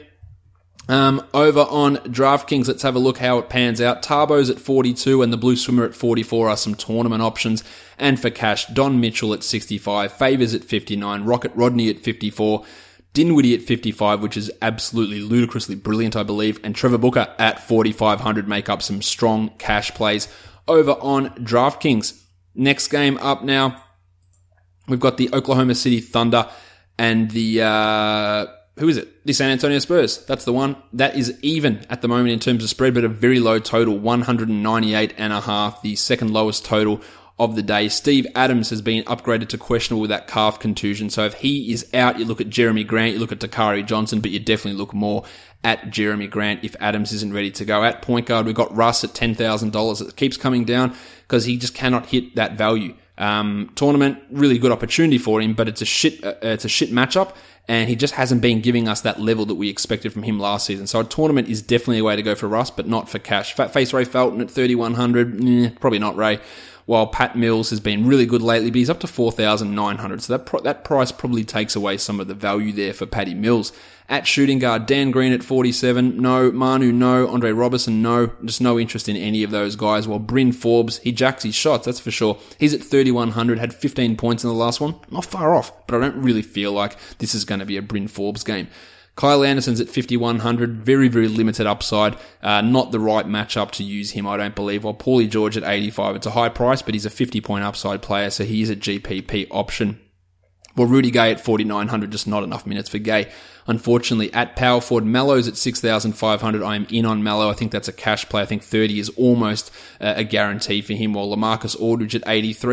S1: Over on DraftKings, let's have a look how it pans out. Tarbo's at 42 and the Blue Swimmer at 44 are some tournament options. And for cash, Don Mitchell at 65, Favors at 59, Rocket Rodney at 54, Dinwiddie at 55, which is absolutely ludicrously brilliant, I believe, and Trevor Booker at 4,500 make up some strong cash plays over on DraftKings. Next game up now, we've got the Oklahoma City Thunder and the, who is it? The San Antonio Spurs. That's the one. That is even at the moment in terms of spread, but a very low total, 198.5, the second lowest total of the day. Steve Adams has been upgraded to questionable with that calf contusion. So if he is out, you look at Jeremy Grant, you look at Takari Johnson, but you definitely look more at Jeremy Grant if Adams isn't ready to go. At point guard, we've got Russ at $10,000. It keeps coming down because he just cannot hit that value. Tournament, really good opportunity for him, but it's a shit matchup. And he just hasn't been giving us that level that we expected from him last season. So a tournament is definitely a way to go for Russ, but not for cash. Fat face Ray Felton at 3,100. Probably not Ray. While Pat Mills has been really good lately, but he's up to 4,900. So that price probably takes away some of the value there for Patty Mills. At shooting guard, Dan Green at 47. No. Manu, no. Andre Robertson, no. Just no interest in any of those guys. While Bryn Forbes, he jacks his shots, that's for sure. He's at 3,100, had 15 points in the last one. Not far off, but I don't really feel like this is going to be a Bryn Forbes game. Kyle Anderson's at 5,100, very, very limited upside. Not the right matchup to use him, I don't believe. While Paulie George at 85, it's a high price, but he's a 50-point upside player, so he is a GPP option. Well, Rudy Gay at 4,900, just not enough minutes for Gay. Unfortunately, at power forward, Mello's at 6,500. I am in on Mello. I think that's a cash play. I think 30 is almost a guarantee for him. While LaMarcus Aldridge at 83.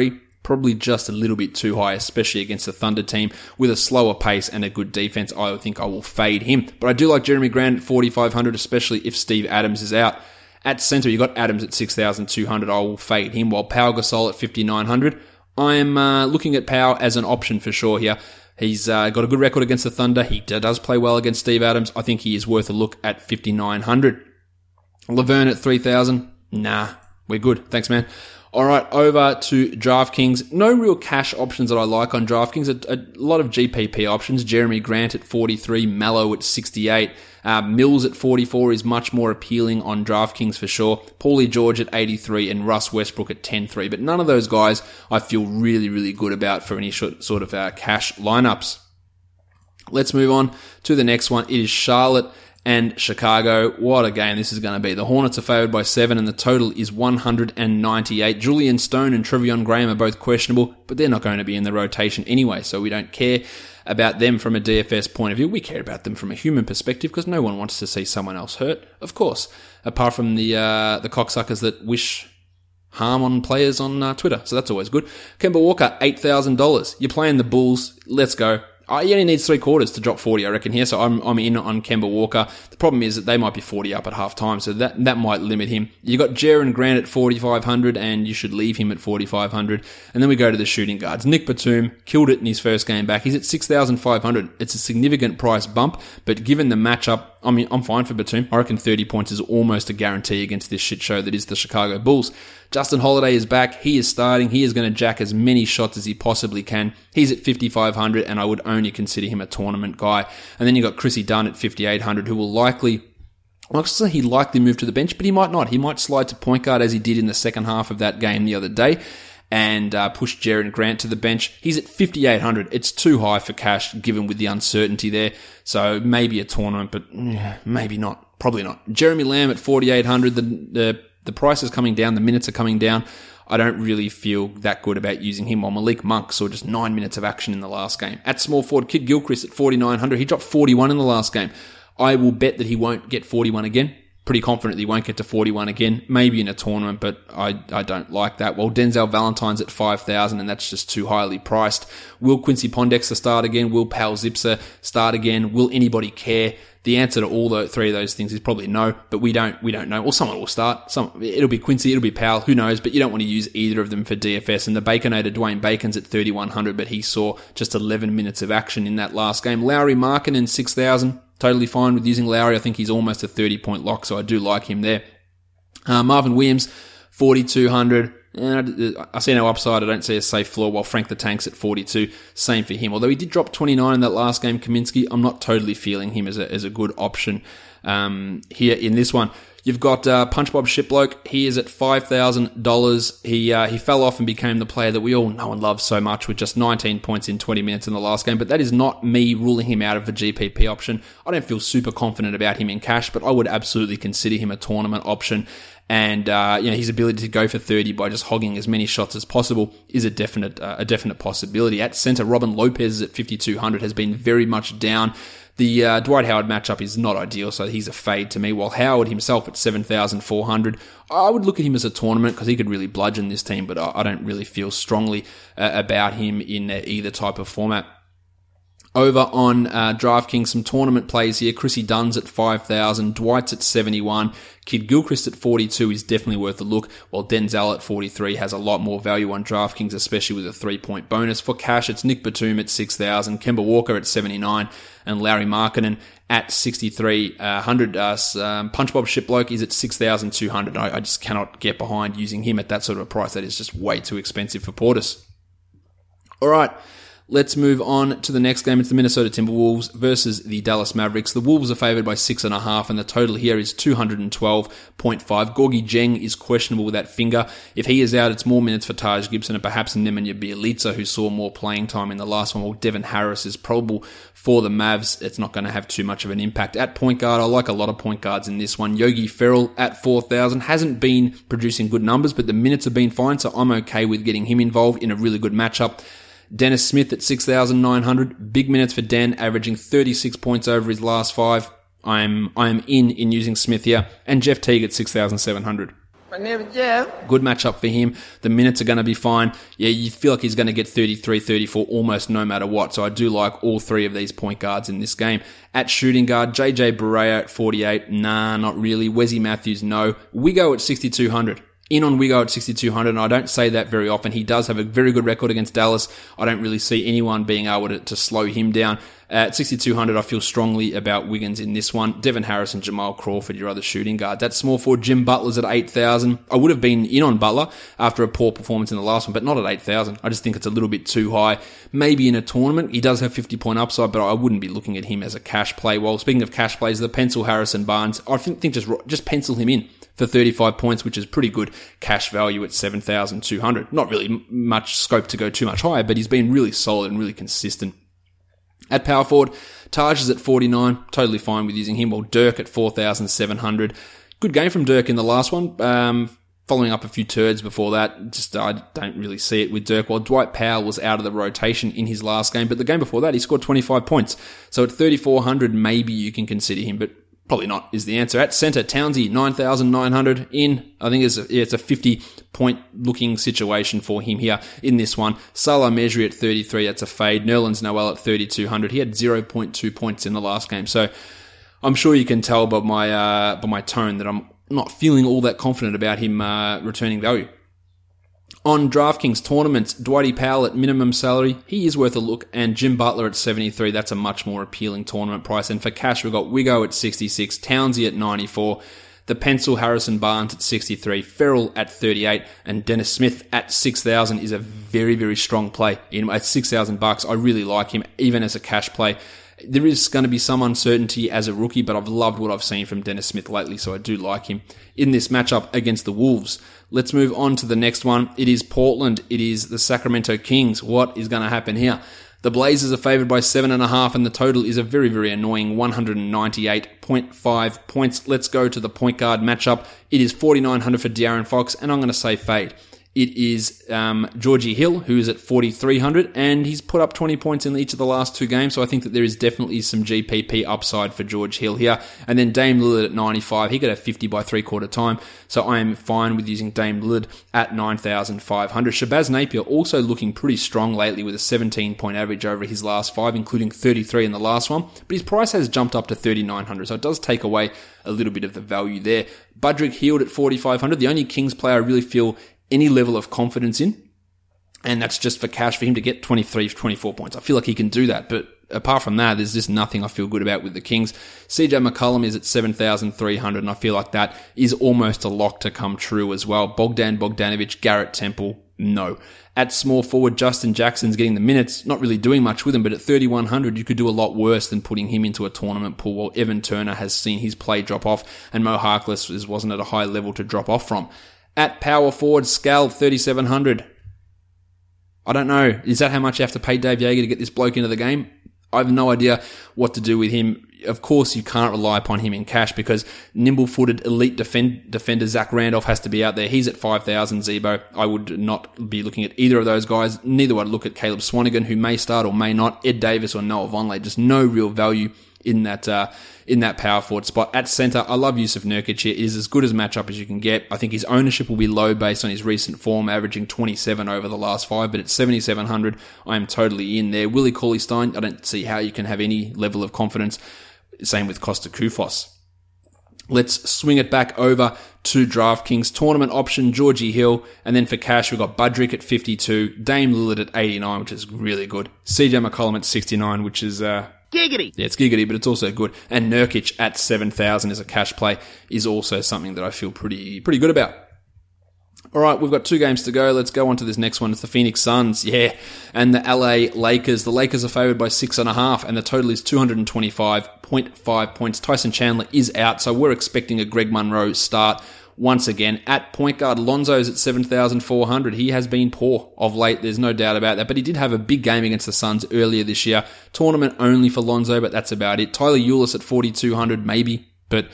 S1: probably just a little bit too high, especially against the Thunder team with a slower pace and a good defense. I think I will fade him. But I do like Jeremy Grant at 4,500, especially if Steve Adams is out. At center, you got Adams at 6,200. I will fade him, while Pau Gasol at 5,900. I am looking at Pau as an option for sure here. He's got a good record against the Thunder. He does play well against Steve Adams. I think he is worth a look at 5,900. Laverne at 3,000. Nah, we're good. Thanks, man. All right, over to DraftKings. No real cash options that I like on DraftKings. A lot of GPP options. Jeremy Grant at 43, Mallow at 68. Mills at 44 is much more appealing on DraftKings for sure. Paulie George at 83 and Russ Westbrook at 10-3. But none of those guys I feel really, really good about for any sort of cash lineups. Let's move on to the next one. It is Charlotte and Chicago. What a game this is going to be. The Hornets are favored by 7 and the total is 198. Julian Stone and Trevion Graham are both questionable, but they're not going to be in the rotation anyway, so we don't care about them from a DFS point of view. We care about them from a human perspective because no one wants to see someone else hurt, of course, apart from the cocksuckers that wish harm on players on Twitter, so that's always good. Kemba Walker, $8,000. You're playing the Bulls. Let's go. He only needs 3 quarters to drop 40, I reckon, here, so I'm in on Kemba Walker. The problem is that they might be 40 up at half time, so that might limit him. You got Jaren Grant at 4,500, and you should leave him at 4,500. And then we go to the shooting guards. Nick Batum killed it in his first game back. He's at 6,500. It's a significant price bump, but given the matchup, I mean, I'm fine for Batum. I reckon 30 points is almost a guarantee against this shit show that is the Chicago Bulls. Justin Holiday is back. He is starting. He is going to jack as many shots as he possibly can. He's at 5,500, and I would only consider him a tournament guy. And then you got Chrissy Dunn at 5,800, who will likely move to the bench, but he might not. He might slide to point guard as he did in the second half of that game the other day and push Jaren Grant to the bench. He's at 5,800. It's too high for cash given with the uncertainty there. So maybe a tournament, but maybe not. Probably not. Jeremy Lamb at 4,800. The price is coming down. The minutes are coming down. I don't really feel that good about using him. While Malik Monk saw just 9 minutes of action in the last game. At small forward, Kid Gilchrist at 4,900. He dropped 41 in the last game. I will bet that he won't get 41 again. Pretty confident that he won't get to 41 again. Maybe in a tournament, but I don't like that. Well, Denzel Valentine's at 5,000, and that's just too highly priced. Will Quincy Pondexter start again? Will Pal Zipser start again? Will anybody care? The answer to all 3 of those things is probably no, but we don't know. Or someone will start. It'll be Quincy, it'll be Powell, who knows, but you don't want to use either of them for DFS. And the Baconator, Dwayne Bacon's at 3,100, but he saw just 11 minutes of action in that last game. Lowry Markkanen, 6,000. Totally fine with using Lowry. I think he's almost a 30-point lock, so I do like him there. Marvin Williams, 4,200. I see no upside. I don't see a safe floor, while Frank the Tank's at 42. Same for him. Although he did drop 29 in that last game, Kaminsky, I'm not totally feeling him as a good option here in this one. You've got Punch Bob Shiploke. He is at $5,000. He fell off and became the player that we all know and love so much with just 19 points in 20 minutes in the last game. But that is not me ruling him out of the GPP option. I don't feel super confident about him in cash, but I would absolutely consider him a tournament option. And his ability to go for 30 by just hogging as many shots as possible is a definite possibility. At center, Robin Lopez at 5,200 has been very much down. The Dwight Howard matchup is not ideal, so he's a fade to me, while Howard himself at 7,400, I would look at him as a tournament because he could really bludgeon this team, but I don't really feel strongly about him in either type of format. Over on DraftKings, some tournament plays here. Chrissy Dunn's at 5,000, Dwight's at 71, Kid Gilchrist at 42 is definitely worth a look, while Denzel at 43 has a lot more value on DraftKings, especially with a 3-point bonus. For cash, it's Nick Batum at 6,000, Kemba Walker at 79, and Larry Markkanen at 6,300. Punch Bob Shiploke is at 6,200. I just cannot get behind using him at that sort of a price. That is just way too expensive for Portis. All right. Let's move on to the next game. It's the Minnesota Timberwolves versus the Dallas Mavericks. The Wolves are favored by 6.5, and the total here is 212.5. Gorgie Dieng is questionable with that finger. If he is out, it's more minutes for Taj Gibson and perhaps Nemanja Bjelica, who saw more playing time in the last one, while Devin Harris is probable for the Mavs. It's not going to have too much of an impact. At point guard, I like a lot of point guards in this one. Yogi Ferrell at 4,000 hasn't been producing good numbers, but the minutes have been fine, so I'm okay with getting him involved in a really good matchup. Dennis Smith at 6,900. Big minutes for Den, averaging 36 points over his last 5. I am in using Smith here. And Jeff Teague at 6,700.
S3: My name is Jeff.
S1: Good matchup for him. The minutes are going to be fine. Yeah, you feel like he's going to get 33, 34 almost no matter what. So I do like all three of these point guards in this game. At shooting guard, JJ Barea at 48. Nah, not really. Wesley Matthews, no. Wigo at 6,200. In on Wigo at 6,200, and I don't say that very often. He does have a very good record against Dallas. I don't really see anyone being able to slow him down. At 6,200, I feel strongly about Wiggins in this one. Devin Harris and Jamal Crawford, your other shooting guards. That small forward, Jim Butler's at 8,000. I would have been in on Butler after a poor performance in the last one, but not at 8,000. I just think it's a little bit too high. Maybe in a tournament. He does have 50-point upside, but I wouldn't be looking at him as a cash play. Well, speaking of cash plays, the pencil Harrison Barnes, I think just pencil him in for 35 points, which is pretty good cash value at 7,200. Not really much scope to go too much higher, but he's been really solid and really consistent. At power forward, Taj is at 49. Totally fine with using him. Well, Dirk at 4,700. Good game from Dirk in the last one. Following up a few turds before that, just I don't really see it with Dirk. While Dwight Powell was out of the rotation in his last game, but the game before that, he scored 25 points. So at 3,400, maybe you can consider him, but probably not is the answer. At centre, Townsy, 9,900 in. I think it's a 50-point looking situation for him here in this one. Salah Mejri at 33, that's a fade. Nerlens Noel at 3,200. He had 0.2 points in the last game. So I'm sure you can tell by my tone that I'm not feeling all that confident about him returning value. On DraftKings tournaments, Dwighty Powell at minimum salary, he is worth a look, and Jim Butler at 73, that's a much more appealing tournament price. And for cash, we've got Wigo at 66, Townsy at 94, the pencil Harrison Barnes at 63, Ferrell at 38, and Dennis Smith at 6,000 is a very, very strong play. At $6,000, I really like him, even as a cash play. There is going to be some uncertainty as a rookie, but I've loved what I've seen from Dennis Smith lately, so I do like him in this matchup against the Wolves. Let's move on to the next one. It is Portland. It is the Sacramento Kings. What is going to happen here? The Blazers are favored by 7.5, and the total is a very, very annoying 198.5 points. Let's go to the point guard matchup. It is 4,900 for De'Aaron Fox, and I'm going to say fade. It is Georgie Hill, who is at 4,300, and he's put up 20 points in each of the last two games, so I think that there is definitely some GPP upside for George Hill here. And then Dame Lillard at 95, he got a 50 by three-quarter time, so I am fine with using Dame Lillard at 9,500. Shabazz Napier also looking pretty strong lately with a 17-point average over his last five, including 33 in the last one, but his price has jumped up to 3,900, so it does take away a little bit of the value there. Budrick Hield at 4,500, the only Kings player I really feel any level of confidence in, and that's just for cash for him to get 23, 24 points. I feel like he can do that, but apart from that, there's just nothing I feel good about with the Kings. CJ McCollum is at 7,300, and I feel like that is almost a lock to come true as well. Bogdanovic, Garrett Temple, no. At small forward, Justin Jackson's getting the minutes, not really doing much with him, but at 3,100, you could do a lot worse than putting him into a tournament pool, while Evan Turner has seen his play drop off, and Mo Harkless wasn't at a high level to drop off from. At power forward, Scal, 3,700. I don't know. Is that how much you have to pay Dave Yeager to get this bloke into the game? I have no idea what to do with him. Of course, you can't rely upon him in cash because nimble-footed elite defender Zach Randolph has to be out there. He's at 5,000 Zebo. I would not be looking at either of those guys. Neither would I look at Caleb Swanigan, who may start or may not. Ed Davis or Noah Vonleh. Just no real value in that power forward spot. At center, I love Yusuf Nurkic here. It is as good as matchup as you can get. I think his ownership will be low based on his recent form, averaging 27 over the last five, but at 7,700, I am totally in there. Willie Cauley-Stein, I don't see how you can have any level of confidence. Same with Costa Koufos. Let's swing it back over to DraftKings tournament option, Georgie Hill, and then for cash, we've got Budrick at 52, Dame Lillard at 89, which is really good. CJ McCollum at 69, which is,
S4: giggity.
S1: Yeah, it's giggity, but it's also good. And Nurkic at 7,000 as a cash play is also something that I feel pretty good about. All right, we've got two games to go. Let's go on to this next one. It's the Phoenix Suns, and the LA Lakers. The Lakers are favored by 6.5, and the total is 225.5 points. Tyson Chandler is out, so we're expecting a Greg Monroe start once again. At point guard, Lonzo's at 7,400. He has been poor of late, there's no doubt about that, but he did have a big game against the Suns earlier this year. Tournament only for Lonzo, but that's about it. Tyler Ulis at 4,200, maybe, but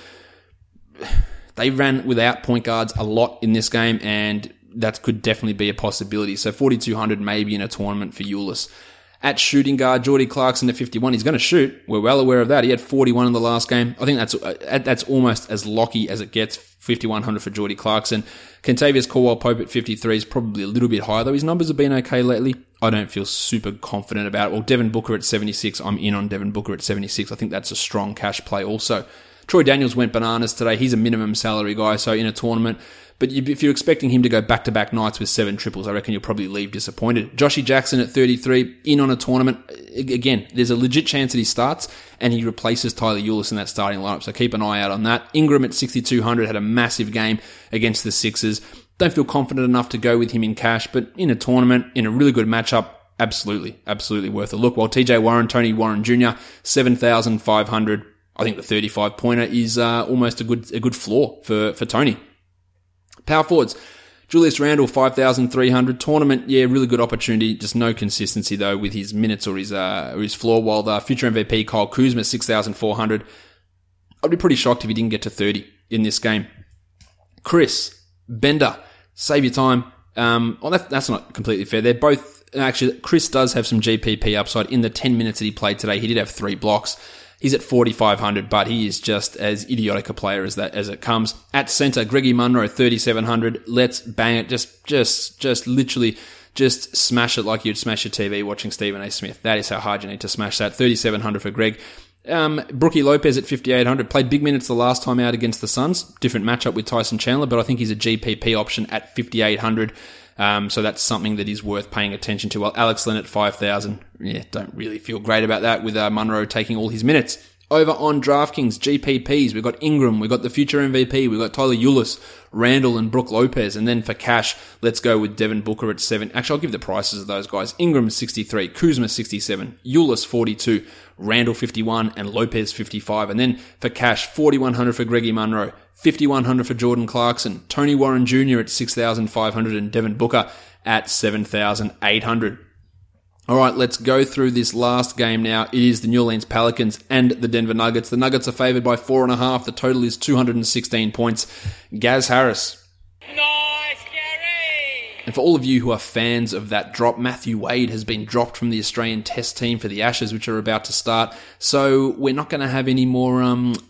S1: they ran without point guards a lot in this game, and that could definitely be a possibility. So 4,200 maybe in a tournament for Ulis. At shooting guard, Geordie Clarkson at 51. He's going to shoot. We're well aware of that. He had 41 in the last game. I think that's almost as locky as it gets. 5,100 for Geordie Clarkson. Kentavious Caldwell-Pope at 53 is probably a little bit higher, though his numbers have been okay lately. I don't feel super confident about it. Well, Devin Booker at 76. I'm in on Devin Booker at 76. I think that's a strong cash play also. Troy Daniels went bananas today. He's a minimum salary guy, so in a tournament. But if you're expecting him to go back-to-back nights with 7 triples, I reckon you'll probably leave disappointed. Joshy Jackson at 33, in on a tournament. Again, there's a legit chance that he starts and he replaces Tyler Ulis in that starting lineup, so keep an eye out on that. Ingram at 6,200 had a massive game against the Sixers. Don't feel confident enough to go with him in cash, but in a tournament, in a really good matchup, absolutely worth a look. While TJ Warren, Tony Warren Jr., 7,500. I think the 35-pointer is almost a good floor for Tony. Power forwards, Julius Randle, 5,300. Tournament, yeah, really good opportunity. Just no consistency, though, with his minutes or his floor. While the future MVP, Kyle Kuzma, 6,400. I'd be pretty shocked if he didn't get to 30 in this game. Chris, Bender, save your time. That's not completely fair. They're both... Actually, Chris does have some GPP upside. In the 10 minutes that he played today, he did have 3 blocks. He's at 4,500, but he is just as idiotic a player as it comes. At center, Greggy Munro, 3,700. Let's bang it. Just literally just smash it like you'd smash your TV watching Stephen A. Smith. That is how hard you need to smash that. 3,700 for Greg. Brookie Lopez at 5,800. Played big minutes the last time out against the Suns. Different matchup with Tyson Chandler, but I think he's a GPP option at 5,800. So that's something that is worth paying attention to. While Alex Len at 5,000, don't really feel great about that with Munro taking all his minutes. Over on DraftKings, GPPs, we've got Ingram, we've got the future MVP, we've got Tyler Ulis, Randall and Brook Lopez. And then for cash, let's go with Devin Booker at 7. Actually, I'll give the prices of those guys. Ingram 63, Kuzma 67, Ulis 42, Randall 51, and Lopez 55. And then for cash, 4,100 for Greggy Munro, 5,100 for Jordan Clarkson, Tony Warren Jr. at 6,500, and Devin Booker at 7,800. All right, let's go through this last game now. It is the New Orleans Pelicans and the Denver Nuggets. The Nuggets are favored by 4.5. The total is 216 points. Gaz Harris.
S4: Nice, Gary!
S1: And for all of you who are fans of that drop, Matthew Wade has been dropped from the Australian Test team for the Ashes, which are about to start. So we're not going to have any more nice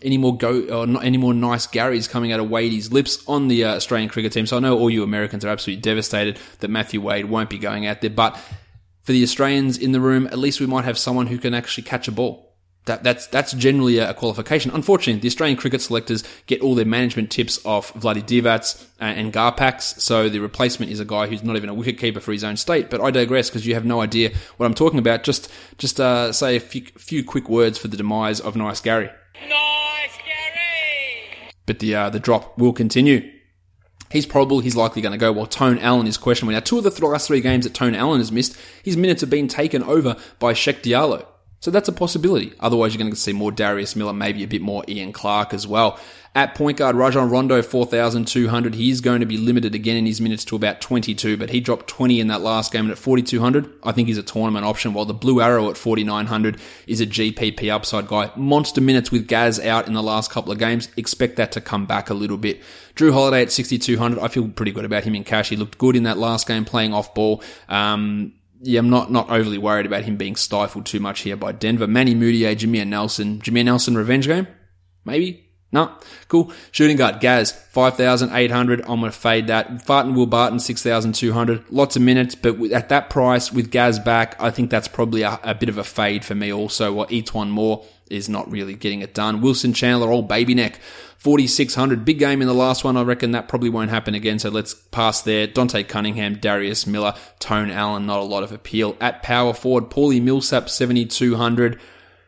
S1: Garys coming out of Wadey's lips on the Australian cricket team. So I know all you Americans are absolutely devastated that Matthew Wade won't be going out there, but for the Australians in the room, at least we might have someone who can actually catch a ball. That's generally a qualification. Unfortunately, the Australian cricket selectors get all their management tips off Vladdy Divac and Garpax, so the replacement is a guy who's not even a wicketkeeper for his own state. But I digress because you have no idea what I'm talking about. Just say a few quick words for the demise of Nice Gary.
S4: Nice, Gary!
S1: But the drop will continue. He's likely going to go, while Tone Allen is questionable. Now, 2 of the last 3 games that Tone Allen has missed, his minutes have been taken over by Sheck Diallo. So that's a possibility. Otherwise, you're going to see more Darius Miller, maybe a bit more Ian Clark as well. At point guard, Rajon Rondo, 4,200. He's going to be limited again in his minutes to about 22, but he dropped 20 in that last game, and at 4,200, I think he's a tournament option, while the Blue Arrow at 4,900 is a GPP upside guy. Monster minutes with Gaz out in the last couple of games. Expect that to come back a little bit. Drew Holiday at 6,200. I feel pretty good about him in cash. He looked good in that last game playing off ball. I'm not overly worried about him being stifled too much here by Denver. Manny Moutier, Jameer Nelson revenge game? Maybe? No. Cool. Shooting guard, Gaz, 5,800. I'm going to fade that. Farton Will Barton, 6,200. Lots of minutes, but at that price, with Gaz back, I think that's probably a bit of a fade for me also, while Etuan Moore is not really getting it done. Wilson Chandler, old baby neck, 4,600. Big game in the last one. I reckon that probably won't happen again, so let's pass there. Dante Cunningham, Darius Miller, Tone Allen, not a lot of appeal. At power forward, Paulie Millsap, 7,200.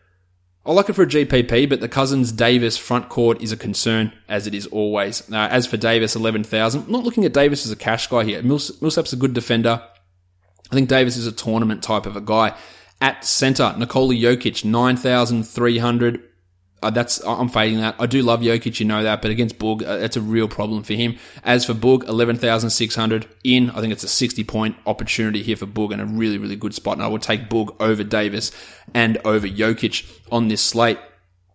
S1: I like it for a GPP, but the Cousins-Davis front court is a concern, as it is always. As for Davis, 11,000. I'm not looking at Davis as a cash guy here. Millsap's a good defender. I think Davis is a tournament type of a guy. At center, Nikola Jokic, 9,300. I'm fading that. I do love Jokic, you know that, but against Boog, that's a real problem for him. As for Boog, 11,600 in. I think it's a 60-point opportunity here for Boog and a really, really good spot. And I would take Boog over Davis and over Jokic on this slate.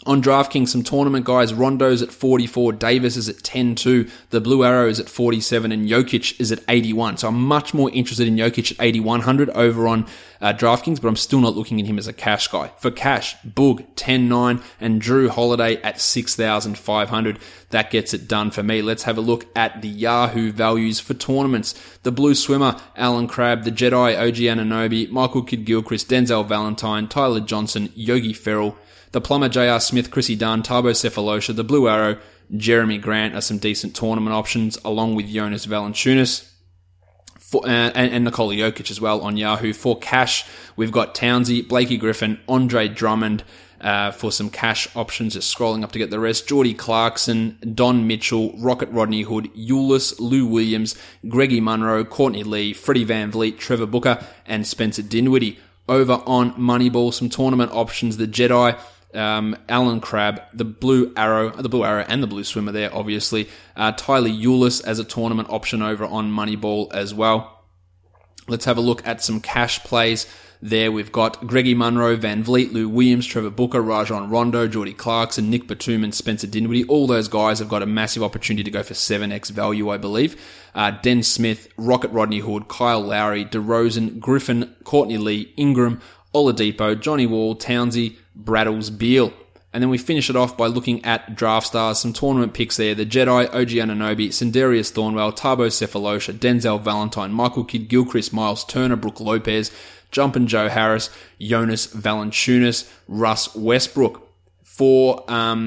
S1: On DraftKings, some tournament guys, Rondo's at 44, Davis is at 10-2, the Blue Arrow is at 47, and Jokic is at 81. So I'm much more interested in Jokic at 8,100 over on DraftKings, but I'm still not looking at him as a cash guy. For cash, Boog 10-9 and Drew Holiday at 6,500. That gets it done for me. Let's have a look at the Yahoo values for tournaments. The Blue Swimmer, Alan Crabb, the Jedi, OG Anunoby, Michael Kidd-Gilchrist, Denzel Valentine, Tyler Johnson, Yogi Ferrell, the Plumber, J.R. Smith, Chrissy Dunn, Tabo Cephalosha, the Blue Arrow, Jeremy Grant are some decent tournament options, along with Jonas Valanciunas. And Nikola Jokic as well on Yahoo. For cash, we've got Townsy, Blakey Griffin, Andre Drummond for some cash options. Just scrolling up to get the rest. Jordy Clarkson, Don Mitchell, Rocket Rodney Hood, Ulis, Lou Williams, Greggy Munro, Courtney Lee, Freddie Van Vliet, Trevor Booker, and Spencer Dinwiddie. Over on Moneyball, some tournament options. The Jedi, Alan Crabb, the Blue Arrow and the Blue Swimmer there, obviously. Tyler Ulis as a tournament option over on Moneyball as well. Let's have a look at some cash plays. There we've got Greggy Munro, Van Vliet, Lou Williams, Trevor Booker, Rajon Rondo, Jordy Clarkson, Nick Batum, and Spencer Dinwiddie. All those guys have got a massive opportunity to go for 7x value, I believe. Den Smith, Rocket Rodney Hood, Kyle Lowry, DeRozan, Griffin, Courtney Lee, Ingram, Oladipo, Johnny Wall, Townsy, Braddles, Beal. And then we finish it off by looking at Draft Stars, some tournament picks there. The Jedi, OG Anunoby, Sindarius Thornwell, Tabo Cephalosha, Denzel Valentine, Michael Kidd-Gilchrist, Miles Turner, Brooke Lopez, Jumpin' Joe Harris, Jonas Valanciunas, Russ Westbrook. For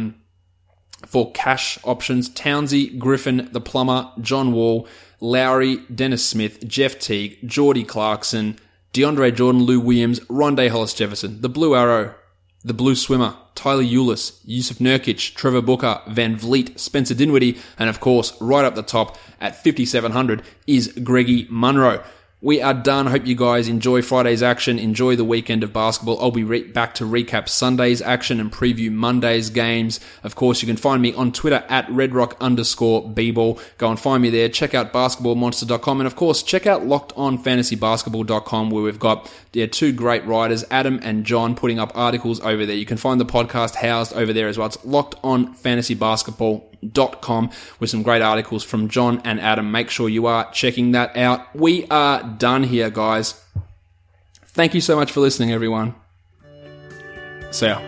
S1: cash options, Townsy, Griffin, the Plumber, John Wall, Lowry, Dennis Smith, Jeff Teague, Jordy Clarkson, DeAndre Jordan, Lou Williams, Rondé Hollis-Jefferson, the Blue Arrow, the Blue Swimmer, Tyler Ulis, Yusuf Nurkic, Trevor Booker, Van Vliet, Spencer Dinwiddie, and of course, right up the top at 5,700 is Greggy Munro. We are done. Hope you guys enjoy Friday's action. Enjoy the weekend of basketball. I'll be back to recap Sunday's action and preview Monday's games. Of course, you can find me on Twitter at redrock_bball. Go and find me there. Check out basketballmonster.com. And of course, check out lockedonfantasybasketball.com, where we've got two great writers, Adam and John, putting up articles over there. You can find the podcast housed over there as well. It's lockedonfantasybasketball.com with some great articles from John and Adam. Make sure you are checking that out. We are done here, guys. Thank you so much for listening, everyone. See ya.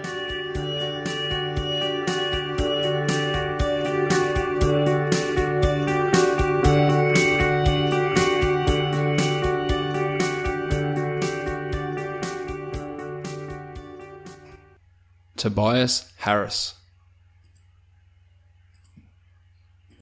S1: Tobias Harris.